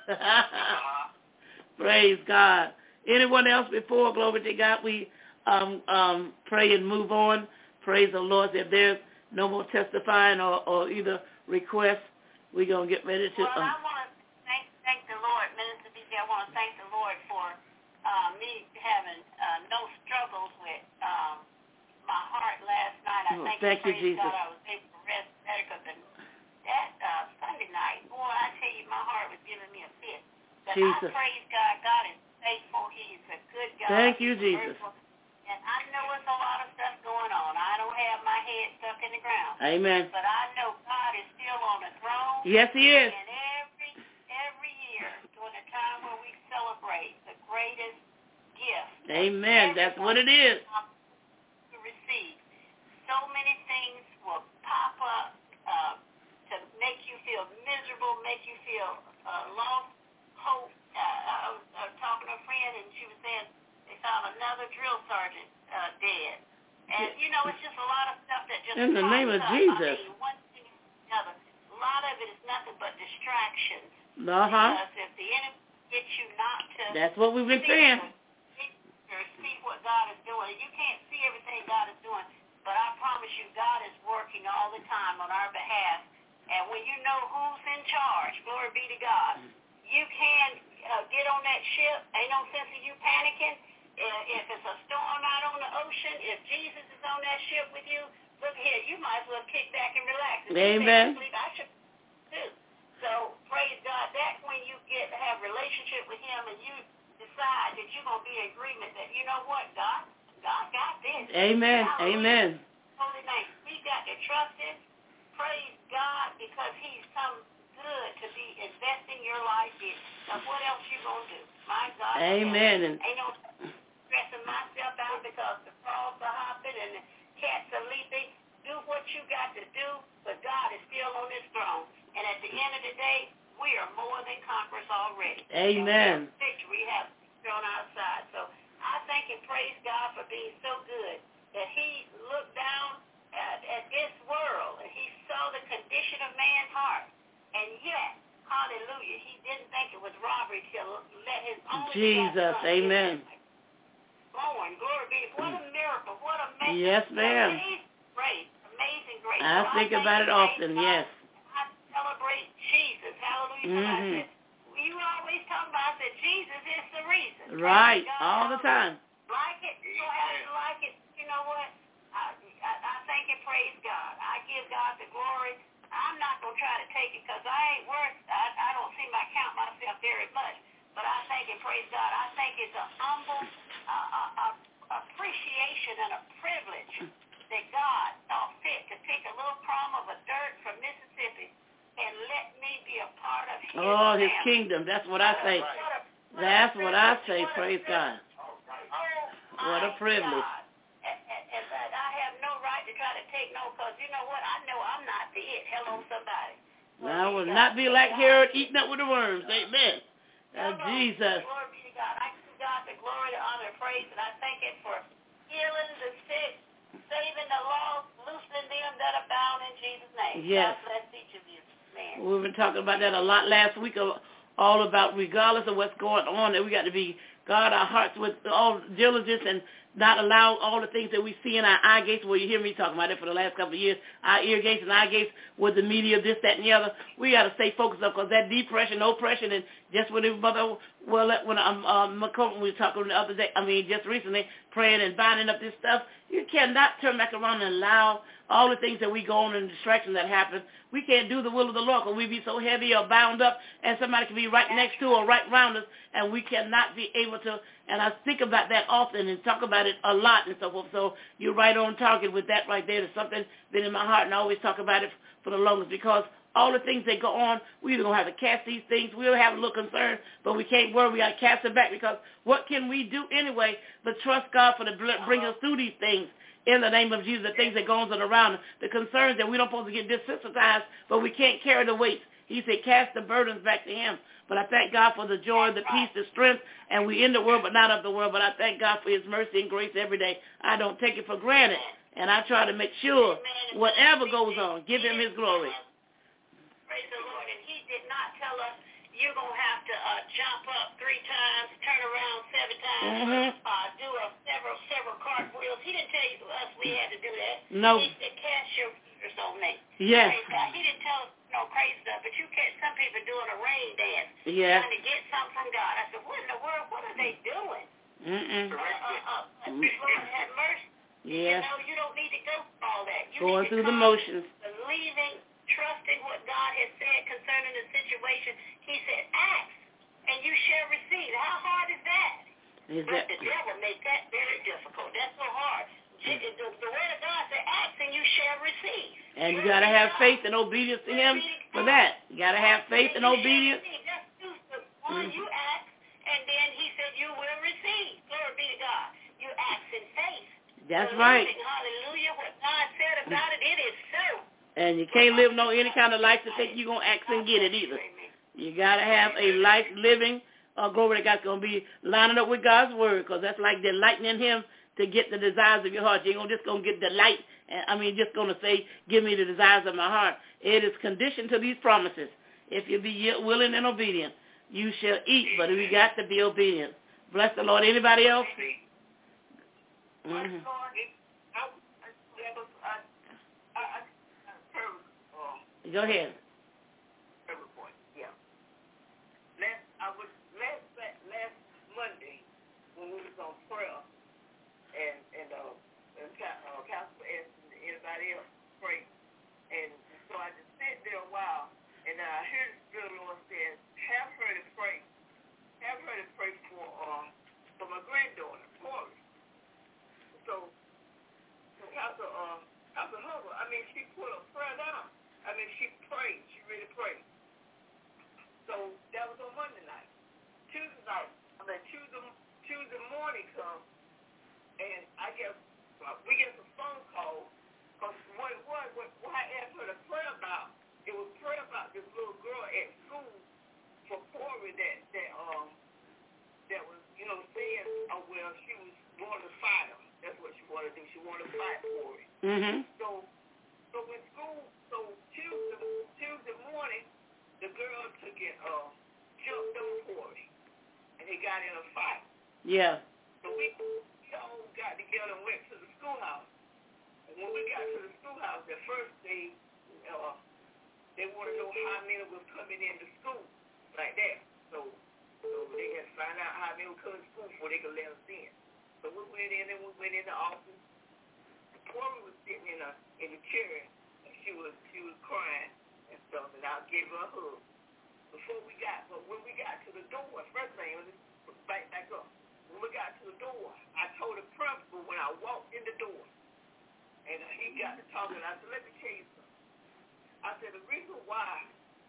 Praise God. Anyone else before, glory to God, we pray and move on. Praise the Lord. If there's no more testifying or either requests, we're going to get ready to... Well, I want to thank the Lord, Minister DJ. I want to thank the Lord for me having no struggles with my heart last night. I thank you, Jesus. God I was able to rest better because that Sunday night, boy, I tell you, my heart was giving me a fit. But Jesus. I praise God. God is faithful. He is a good God. Thank you, Jesus. And I know it's a lot of stuff going on. I don't have my head stuck in the ground. Amen. But I know God is still on the throne. Yes, he is. And every year, during the time where we celebrate the greatest gift. Amen. That's what it is. To receive. So many things will pop up to make you feel miserable, make you feel lost, hope. I was talking to a friend, and she was saying, they found another drill sergeant dead. And, you know, it's just a lot of stuff that just in the name of up. Jesus. I mean, one thing after another. A lot of it is nothing but distractions. Uh-huh. Because if the enemy gets you not to... That's what we've been saying. See what God is doing. You can't see everything God is doing, but I promise you God is working all the time on our behalf. And when you know who's in charge, glory be to God, you can get on that ship. Ain't no sense of you panicking. If it's a storm out on the ocean, if Jesus is on that ship with you, look here, you might as well kick back and relax. And Amen. sleep, I should too. So praise God. That's when you get to have relationship with Him, and you decide that you're gonna be in agreement that you know what, God got this. Amen. Amen. Holy name. We got to trust Him. Praise God, because He's come good to be investing your life in. Now, what else you gonna do? My God. Amen. Ain't no stressing myself out because the frogs are hopping and the cats are leaping. Do what you got to do, but God is still on His throne. And at the end of the day, we are more than conquerors already. Amen. So victory has thrown outside. So I thank and praise God for being so good that He looked down at this world and He saw the condition of man's heart. And yet, hallelujah, He didn't think it was robbery to let His only Jesus, amen. Born, glory be. What a miracle. What a amazing. Yes, ma'am. Amazing grace. I think about it often, yes. I celebrate Jesus. Hallelujah. You always talk about that Jesus is the reason. Right, all the time. Like it, you don't have to like it. You know what? I thank and praise God. I give God the glory. I'm not going to try to take it because I don't seem to count myself very much. But I thank and praise God. I think it's a humble appreciation and a privilege that God saw fit to pick a little crumb of a dirt from Mississippi and let me be a part of His family. His kingdom. That's what I say. That's what I say. Praise God. What a privilege. And I have no right to try to take no, because you know what? I know I'm not the it. Hello, somebody. I will not be like Herod eating up with the worms. Amen. Jesus. Glory be to God. I give God the glory, the honor, and praise, and I thank Him for healing the sick, saving the lost, loosening them that are bound in Jesus' name. Yes. God bless each of you. Man. We've been talking about that a lot last week, all about regardless of what's going on, that we got to be guard our hearts with all diligence and not allow all the things that we see in our eye gates. Well, you hear me talking about it for the last couple of years. Our ear gates and eye gates with the media, this, that, and the other. We got to stay focused up because that depression, oppression, and just when McCollum was talking the other day, just recently, praying and binding up this stuff, you cannot turn back around and allow all the things that we go on and distractions that happen. We can't do the will of the Lord because we be so heavy or bound up, and somebody can be right next to or right around us, and we cannot be able to. And I think about that often and talk about it a lot and so forth. So you're right on target with that right there. There's something been in my heart, and I always talk about it for the longest because all the things that go on, we either going to have to cast these things. We'll have a little concern, but we can't worry. We got to cast it back because what can we do anyway but trust God for to bring us through these things in the name of Jesus, the things that goes on around, the concerns that we don't supposed to get desensitized, but we can't carry the weight. He said, cast the burdens back to Him. But I thank God for the joy, the peace, the strength, and we in the world but not of the world. But I thank God for His mercy and grace every day. I don't take it for granted, and I try to make sure whatever goes on, give Him His glory. Praise the Lord. And He did not tell us you're going to have to jump up 3 times, turn around 7 times, do several cartwheels. He didn't tell us we had to do that. No. He said, cast your fears on me. Yes. He didn't tell us no crazy stuff, but you catch some people doing a rain dance trying to get something from God. I said, what in the world? What are they doing? Lord have mercy. Yes. You don't need to go through all that. You going need to through the motions. Believing, trusting what God has said concerning the situation. He said, ask, and you shall receive. How hard is that? But the devil made that very difficult. That's so hard. The word of God said, ask and you shall receive. And you got to have faith and obedience to Him for that. You got to have faith and obedience. One, you ask, and then He said you will receive. Glory be to God. You ask in faith. That's right. Hallelujah. What God said about it, it is so. And you can't live any kind of life to think you're going to ask and get it either. You got to have a life living, glory to God, going to be lining up with God's word, because that's like delighting in Him to get the desires of your heart. You ain't just going to get delight. Just going to say, give me the desires of my heart. It is conditioned to these promises. If you be willing and obedient, you shall eat, but we got to be obedient. Bless the Lord. Anybody else? Mm-hmm. Go ahead. Yeah. Last Monday when we was on prayer and Pastor asked anybody get some phone calls. Because what I asked her to pray about, it was prayer about this little girl at school for Corey that was, saying, well, she was going to fight him. That's what she wanted to do. She wanted to fight Corey. Mm-hmm. So in school, Tuesday morning, the girl took it, jumped on Corey, and they got in a fight. Yeah. So we all got together and went to the schoolhouse. And when we got to the schoolhouse, at first they wanted to know how many was coming into school, like that. So they had to find out how many were coming to school before they could let us in. So we went in and we went in the office. Corey was sitting in the chair, and she was crying and stuff, and I gave her a hug. But when we got to the door, first thing was back up. When we got to the door, I told the principal when I walked in the door, and he got to talking. I said, let me tell you something. I said, the reason why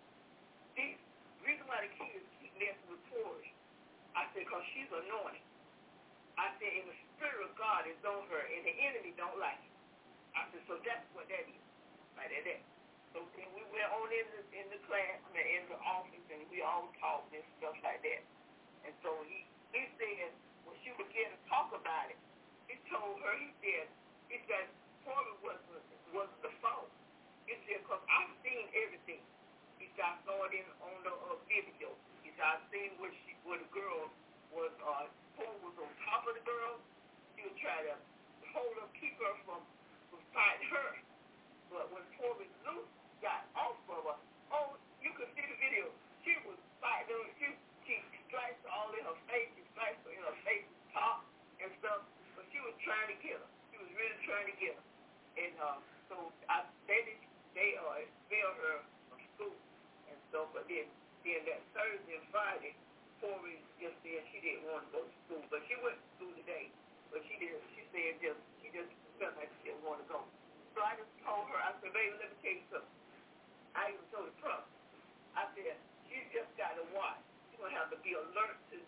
the kids keep messing with Corey, I said, because she's anointed. I said, and the Spirit of God is on her, and the enemy don't like it. I said, so that's what that is. Right at that. So then we went on in the class, in the office, and we all talked and stuff like that. And so he said, when she began to talk about it, he told her, he said, Corey wasn't the fault. He said, because I've seen everything. He said, I saw it on the video. He said, I seen where the girl was, Corey was on top of the girl. He was trying to hold her, keep her from fighting her. But when Corey loose got off of her, you could see the video. She was fighting her. She sliced her all in her face. She sliced her in her face, top, and stuff. But she was trying to get her. She was really trying to get her. And so they expelled her from school and stuff. But then that Thursday and Friday, Corey just said she didn't want to go to school. But she went to school today. But she didn't. She said she just felt like she didn't want to go. So I just told her, I said, baby, let me tell you something. I even told the Trump. I said, she just got to watch. She's going to have to be alert to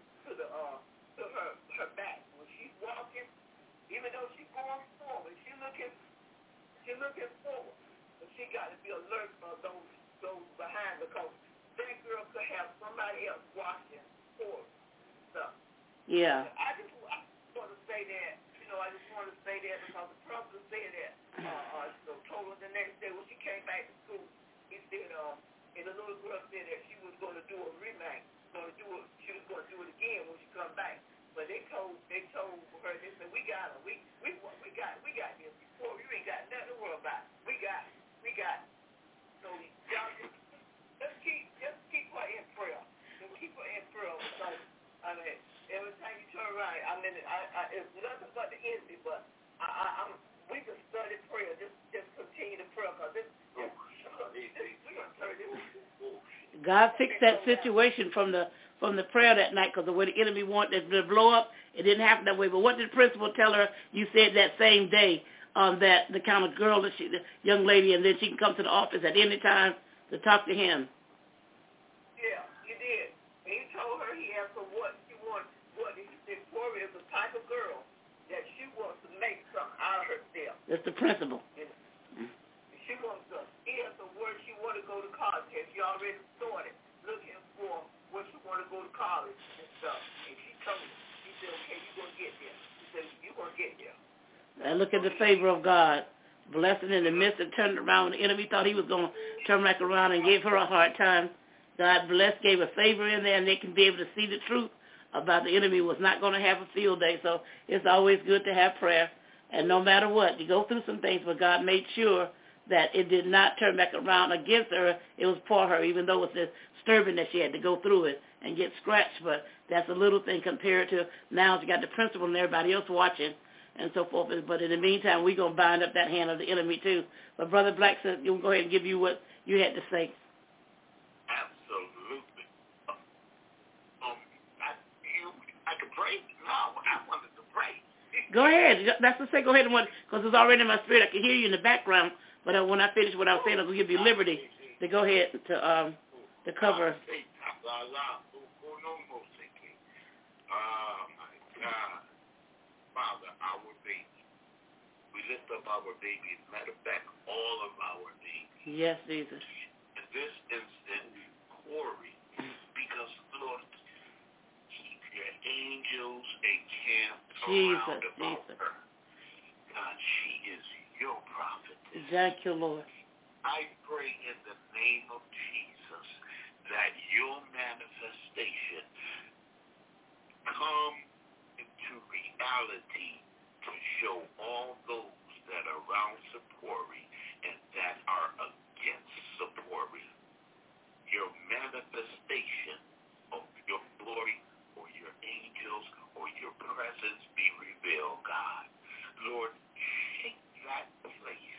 her back. When she's walking, even though she's going forward, she's looking forward. But she got to be alert for those behind, because that girl could have somebody else watching for stuff. Yeah. I just want to say that. I just want to say that because the principal said that. So told her the next day when she came back to school, he said, and the little girl said that she was going to do a rematch. She was going to do it again when she come back. But they told her, they said, we got her. We got this before. You ain't got nothing to worry about. We got. So y'all just keep her in prayer. Just keep her in prayer. Because every time you turn around, it's nothing but the enemy. But we can study prayer. Just continue to pray, because we're gonna turn this. God fixed that situation from the prayer that night, because the way the enemy wanted to blow up, it didn't happen that way. But what did the principal tell her? You said that same day that the kind of girl that the young lady, and then she can come to the office at any time to talk to him. Yeah, he did. And he told her, he asked her what she wanted. He said, Corey is the type of girl that she wants to make something out of herself. That's the principal. She wants to. He has the word she want to go to college. She already started looking for where she want to go to college and stuff. And she told me, he said, okay, you're going to get there. He said, you're going to get there. And look at the favor of God. Blessing in the midst and turned around. The enemy thought he was going to turn back around and gave her a hard time. God blessed, gave a favor in there, and they can be able to see the truth about the enemy was not going to have a field day. So it's always good to have prayer. And no matter what, you go through some things, but God made sure that it did not turn back around against her. It was for her, even though it was disturbing that she had to go through it and get scratched. But that's a little thing compared to now she got the principal and everybody else watching and so forth. But in the meantime, we're going to bind up that hand of the enemy too. But Brother Black said, you'll go ahead and give you what you had to say. Absolutely. I could pray? No, I wanted to pray. Go ahead. That's to say, go ahead and because it's already in my spirit. I can hear you in the background. But when I finish what I was saying, I'm going to give you liberty to go ahead to cover. My God, Father, our baby, we We lift up our babies. Matter of fact, all of our babies. Yes, Jesus. In this instant, Corey, because, Lord, keep your angels encamped around about her. God, she is your prophetess. Thank you, Lord. I pray in the name of Jesus that your manifestation come into reality to show all those that are around Zipporah and that are against Zipporah. Your manifestation of your glory or your angels or your presence be revealed, God. Lord, shake that place,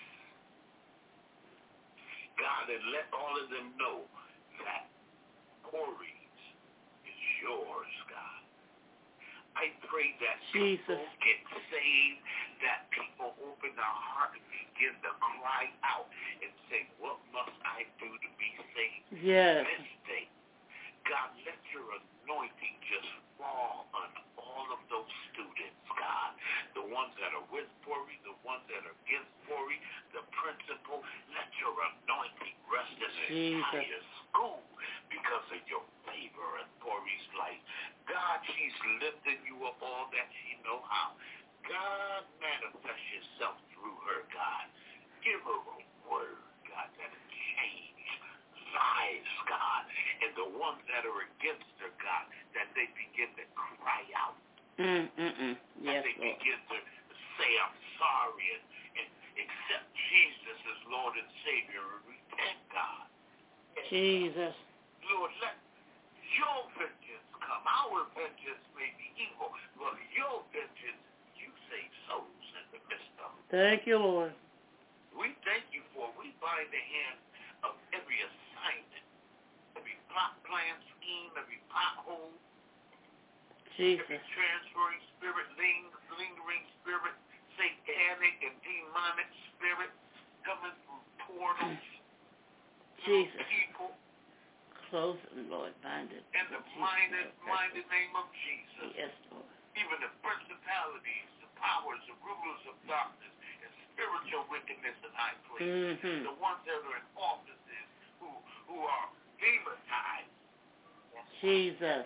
God, and let all of them know that Corey's is yours, God. I pray that people get saved, that people open their heart and begin to cry out and say, what must I do to be saved? Yes. This day, God, let your anointing just fall on all of those students, God. The ones that are with Corey, the ones that are against Corey, the principal. Let your anointing rest in the entire school because of your favor in Corey's life. God, she's lifting you up all that she know how. God, manifest yourself through her, God. Give her a word, God, that'll change lives, God. And the ones that are against her, God, that they begin to cry out. Yes, that they begin to say, I'm sorry, and accept Jesus as Lord and Savior and repent, God. Jesus. Lord, let your vengeance come. Our vengeance may be evil, but your vengeance, you save souls in the midst of it. Thank you, Lord. We thank you for it. We bind the hand of every assignment, every plot, plan, scheme, every pothole, Jesus. every transferring spirit, lingering spirit, satanic and demonic spirit coming through portals, Jesus. people. Close them, Lord. Bind it. In the mighty name of Jesus. Yes, Lord. Even the principalities, the powers, the rulers of darkness, and spiritual wickedness in high places. The ones that are in offices who are demonized. Jesus.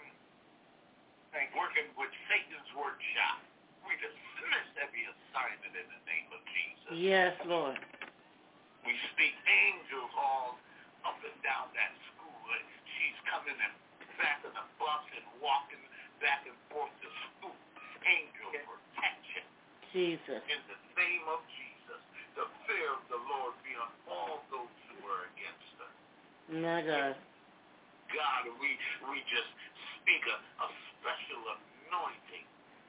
Working with Satan's workshop. We dismiss every assignment in the name of Jesus. Yes, Lord. We speak angels all up and down that school. She's coming and back in the bus and walking back and forth to school. Angel protection. Jesus. In the name of Jesus. The fear of the Lord be on all those who are against her. My God. God, we just speak a special anointing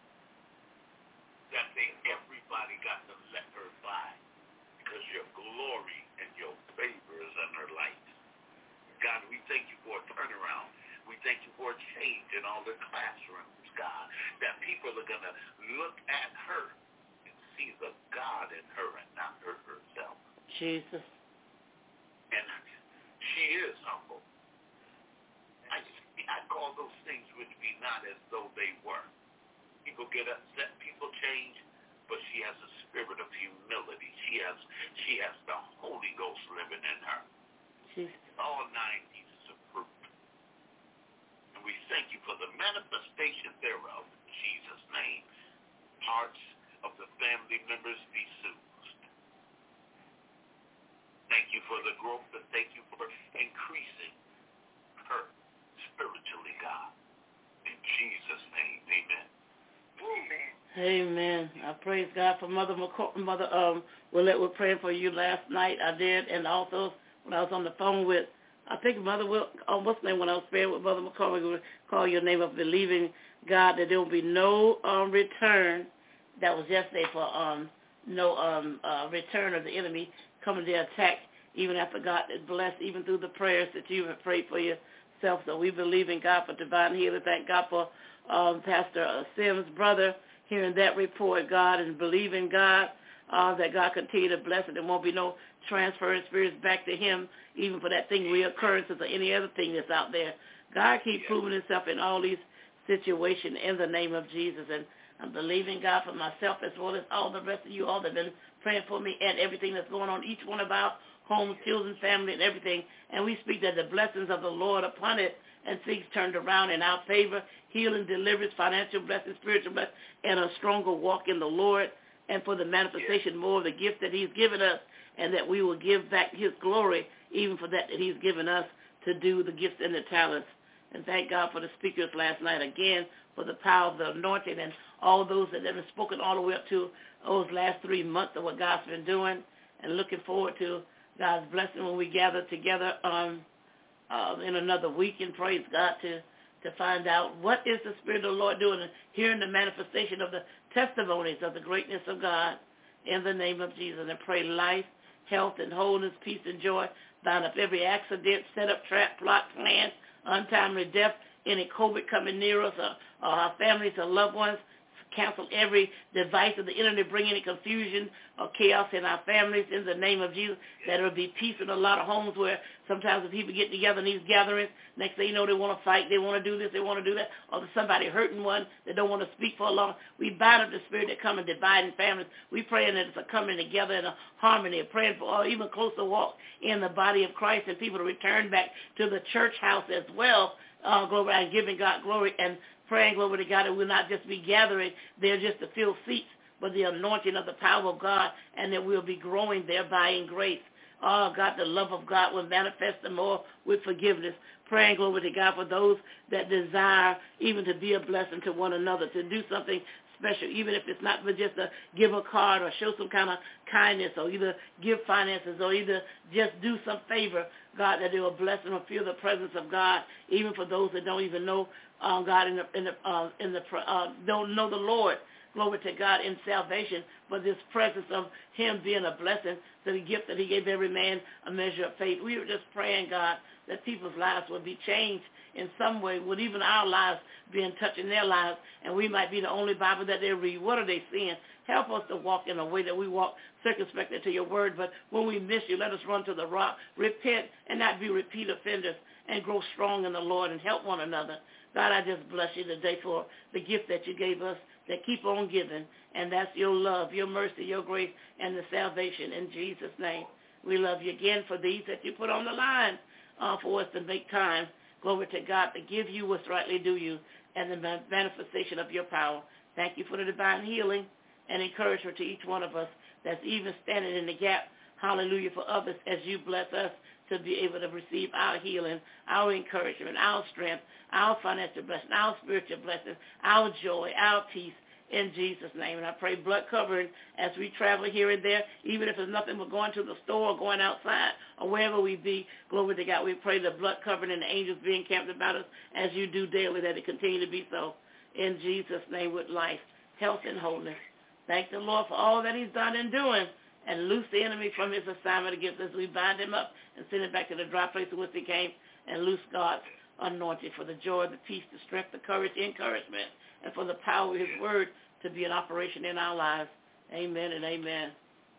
that everybody got to let her by because your glory and your favor is in her life. God, we thank you for a turnaround. We thank you for a change in all the classrooms, God, that people are going to look at her and see the God in her and not her herself. Jesus. And she is humble. I call those things which be not as though they were. People get upset, people change, but she has a spirit of humility. She has the Holy Ghost living in her. All 9 pieces of fruit. And we thank you for the manifestation thereof in Jesus' name. Hearts of the family members be soothed. Thank you for the growth and thank you for increasing her spiritually, God. In Jesus' name, amen. Amen. I praise God for Mother Willette was praying for you last night. I did, and also when I was on the phone with, I think Mother what's the name when I was praying with Mother McCormick, we would call your name of believing God that there will be no return. That was yesterday for no return of the enemy coming to attack, even after God is blessed, even through the prayers that you have prayed for yourself. So we believe in God for divine healing. Thank God for Pastor Sims' brother hearing that report, God, and believing God that God continue to bless it. There won't be no transferring spirits back to him, even for that thing reoccurrences or any other thing that's out there. God keep proving himself in all these situations in the name of Jesus. And I'm believing, God, for myself as well as all the rest of you all that have been praying for me and everything that's going on, each one of our homes, children, family, and everything. And we speak that the blessings of the Lord upon it and things turned around in our favor, healing, deliverance, financial blessings, spiritual blessings, and a stronger walk in the Lord, and for the manifestation more of the gift that he's given us, and that we will give back his glory even for that he's given us to do the gifts and the talents. And thank God for the speakers last night again, for the power of the anointing and all those that have spoken all the way up to those last 3 months of what God's been doing, and looking forward to God's blessing when we gather together in another week, and praise God to find out what is the Spirit of the Lord doing, and hearing the manifestation of the testimonies of the greatness of God in the name of Jesus. And pray life, health, and wholeness, peace, and joy. Bind up every accident, set up, trap, plot, plan, untimely death, any COVID coming near us, or our families or loved ones. Cancel every device of the enemy, bring any confusion or chaos in our families in the name of Jesus. That there will be peace in a lot of homes where sometimes the people get together in these gatherings. Next thing you know, they want to fight, they want to do this, they want to do that, or there's somebody hurting one that don't want to speak for long. We bind up the spirit that come and dividing families. We praying that it's a coming together in a harmony, praying for even closer walk in the body of Christ, and people to return back to the church house as well. Glory, and giving God glory and praying, glory to God, that we'll not just be gathering there just to fill seats, but the anointing of the power of God, and that we'll be growing thereby in grace. Oh, God, the love of God will manifest the more with forgiveness. Praying, glory to God, for those that desire even to be a blessing to one another, to do something special, even if it's not but just to give a card or show some kind of kindness, or either give finances, or either just do some favor, God, that they will bless them or feel the presence of God, even for those that don't even know God don't know the Lord. Glory to God in salvation, for this presence of him being a blessing, to the gift that he gave every man a measure of faith. We were just praying, God, that people's lives will be changed in some way, with even our lives being touched in their lives, and we might be the only Bible that they read. What are they seeing? Help us to walk in a way that we walk circumspectly to your word, but when we miss you, let us run to the rock, repent, and not be repeat offenders, and grow strong in the Lord and help one another. God, I just bless you today for the gift that you gave us, that keep on giving, and that's your love, your mercy, your grace, and the salvation. In Jesus' name, we love you again for these that you put on the line for us to make time, glory to God, to give you what's rightly due you, and the manifestation of your power. Thank you for the divine healing and encouragement to each one of us that's even standing in the gap, hallelujah, for others as you bless us to be able to receive our healing, our encouragement, our strength, our financial blessing, our spiritual blessing, our joy, our peace, in Jesus' name. And I pray blood covering as we travel here and there, even if there's nothing but going to the store or going outside or wherever we be, glory to God. We pray the blood covering and the angels being camped about us as you do daily, that it continue to be so. In Jesus' name, with life, health, and wholeness. Thank the Lord for all that he's done and doing, and loose the enemy from his assignment against us. We bind him up and send him back to the dry place to which he came, and loose God's anointing for the joy, the peace, the strength, the courage, the encouragement, and for the power of his word to be in operation in our lives. Amen and amen.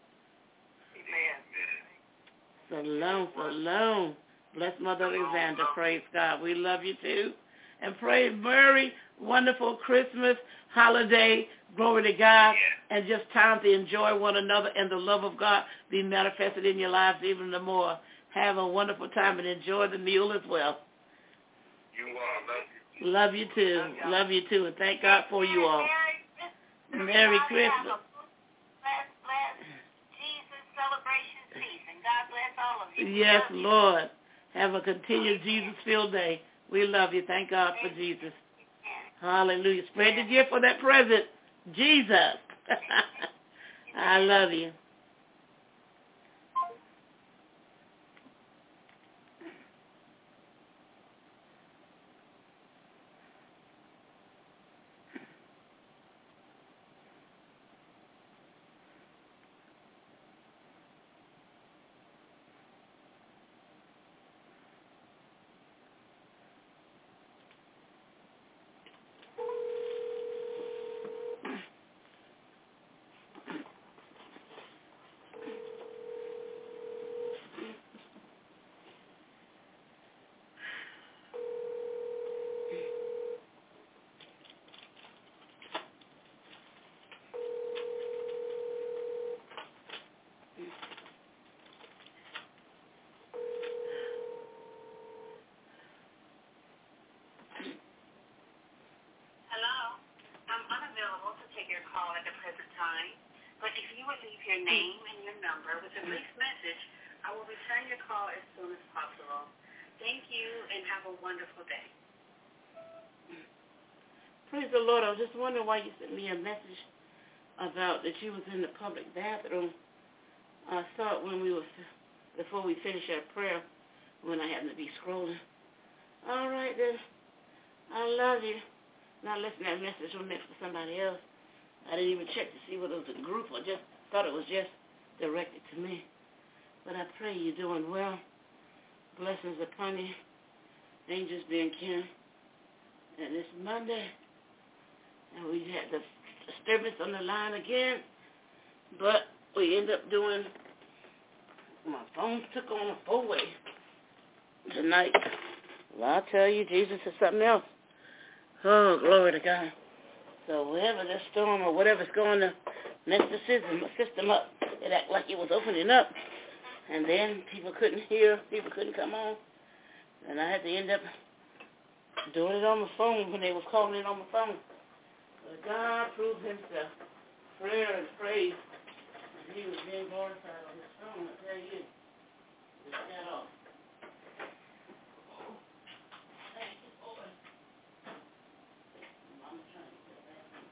Amen. Shalom. Bless Mother Alexander. Praise God. We love you too. And pray Merry, wonderful Christmas holiday. Glory to God. And just time to enjoy one another, and the love of God be manifested in your lives even the more. Have a wonderful time and enjoy the meal as well. Love you too. Love you too. And thank God for you all. Merry Christmas. Jesus celebration season. God bless all of you. Yes, Lord. Have a continued Jesus-filled day. We love you. Thank God for Jesus. Hallelujah. Spread the gift for that present. Jesus. I love you. your name and your number with a brief message. I will return your call as soon as possible. Thank you and have a wonderful day. Praise the Lord. I was just wondering why you sent me a message about that you was in the public bathroom. I saw it before we finished our prayer, when I happened to be scrolling. All right, then. I love you. Now listen, that message was meant for somebody else. I didn't even check to see whether it was a group or just thought it was just directed to me. But I pray you're doing well. Blessings upon you. Angels being kin. And it's Monday. And we had the disturbance on the line again. But we end up doing, my phone took on a four-way tonight. Well, I'll tell you, Jesus is something else. Oh, glory to God. So whatever the storm or whatever's going to mess the system up, it acted like it was opening up. And then people couldn't hear, people couldn't come on. And I had to end up doing it on the phone when they was calling it on the phone. But God proved himself. Prayer and praise. And he was being glorified on his phone, I tell you. Just got off. Thank you, Lord. I'm trying to get back in.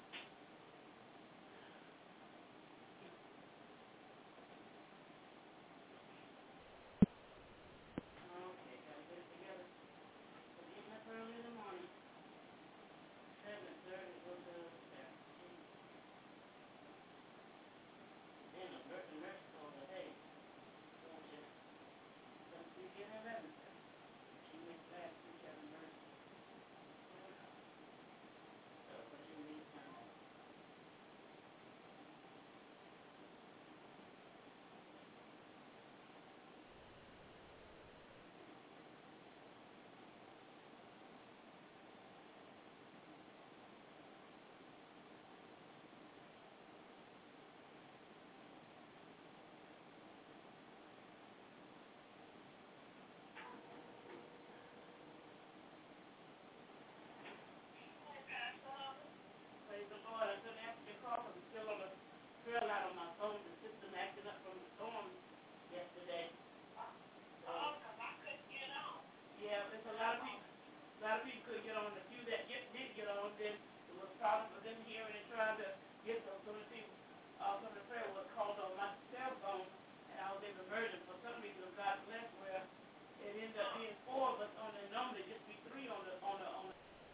Okay, gotta get it together. We're getting up early in the morning. 7:30 goes to there. Then the nurse told her, hey, don't you come see you at 11:30. She went back to have a nurse. So what you need time. Praise the Lord. I couldn't answer your call because I'm still on the prayer line on my phone. The system acting up from the storm yesterday. Oh, because I couldn't get on. Yeah, there's a lot of people. A lot of people couldn't get on. The few that did get on, then it was problems with them hearing and trying to get them. Some of the people, some of the prayer was called on my cell phone, and I was able to merge them. For some reason, God bless, where it ended up being four of us on there. Normally, just be three on the conference.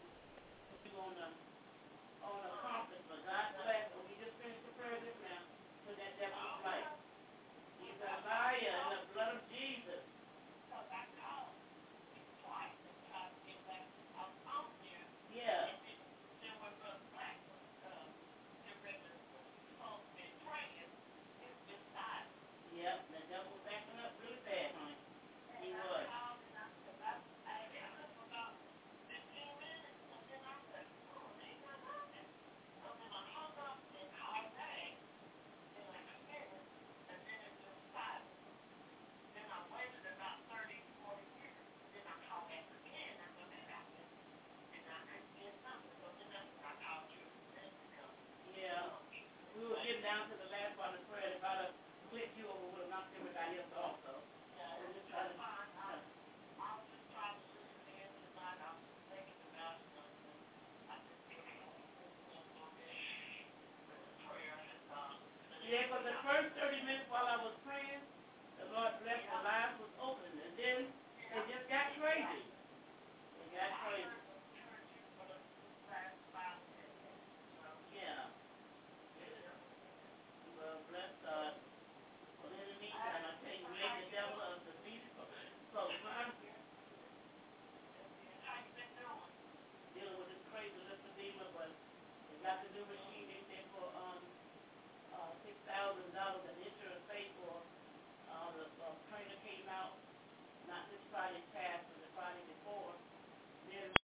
But God bless. So we just finished the prayer just now. So that devil's life. He's a liar in the blood of Jesus. Because I called twice and tried to get back on there. Yeah. Then when Brother Black was getting ready to supposed to be praying, it's just silent. Yep, the devil was acting up really bad, honey. He was. I asked him about 15 minutes, and then I said, ain't got nothing. So then I hung up and called back, and I could hear it, and then it just silent. Then I waited about 30, 40 minutes, then I called back again, and then it happened, and I couldn't get something, so then that's when I called you. Yeah. We were getting down to the last part of the prayer. If I'd have clicked you over, would have knocked everybody else off, so. Yeah, We're just trying to. I was just trying to listen in tonight. I was thinking about something. I just didn't know that prayer had gone. Yeah, for the first 30 minutes while I was praying, the Lord blessed, the line was open, and then it just got crazy. It got crazy. Yeah. Well, bless God. Well, in the meantime, I tell you, make the devil a defeated foe. How you been doing? Dealing with this crazy lymphedema, but they got the new machine they said for $6,000.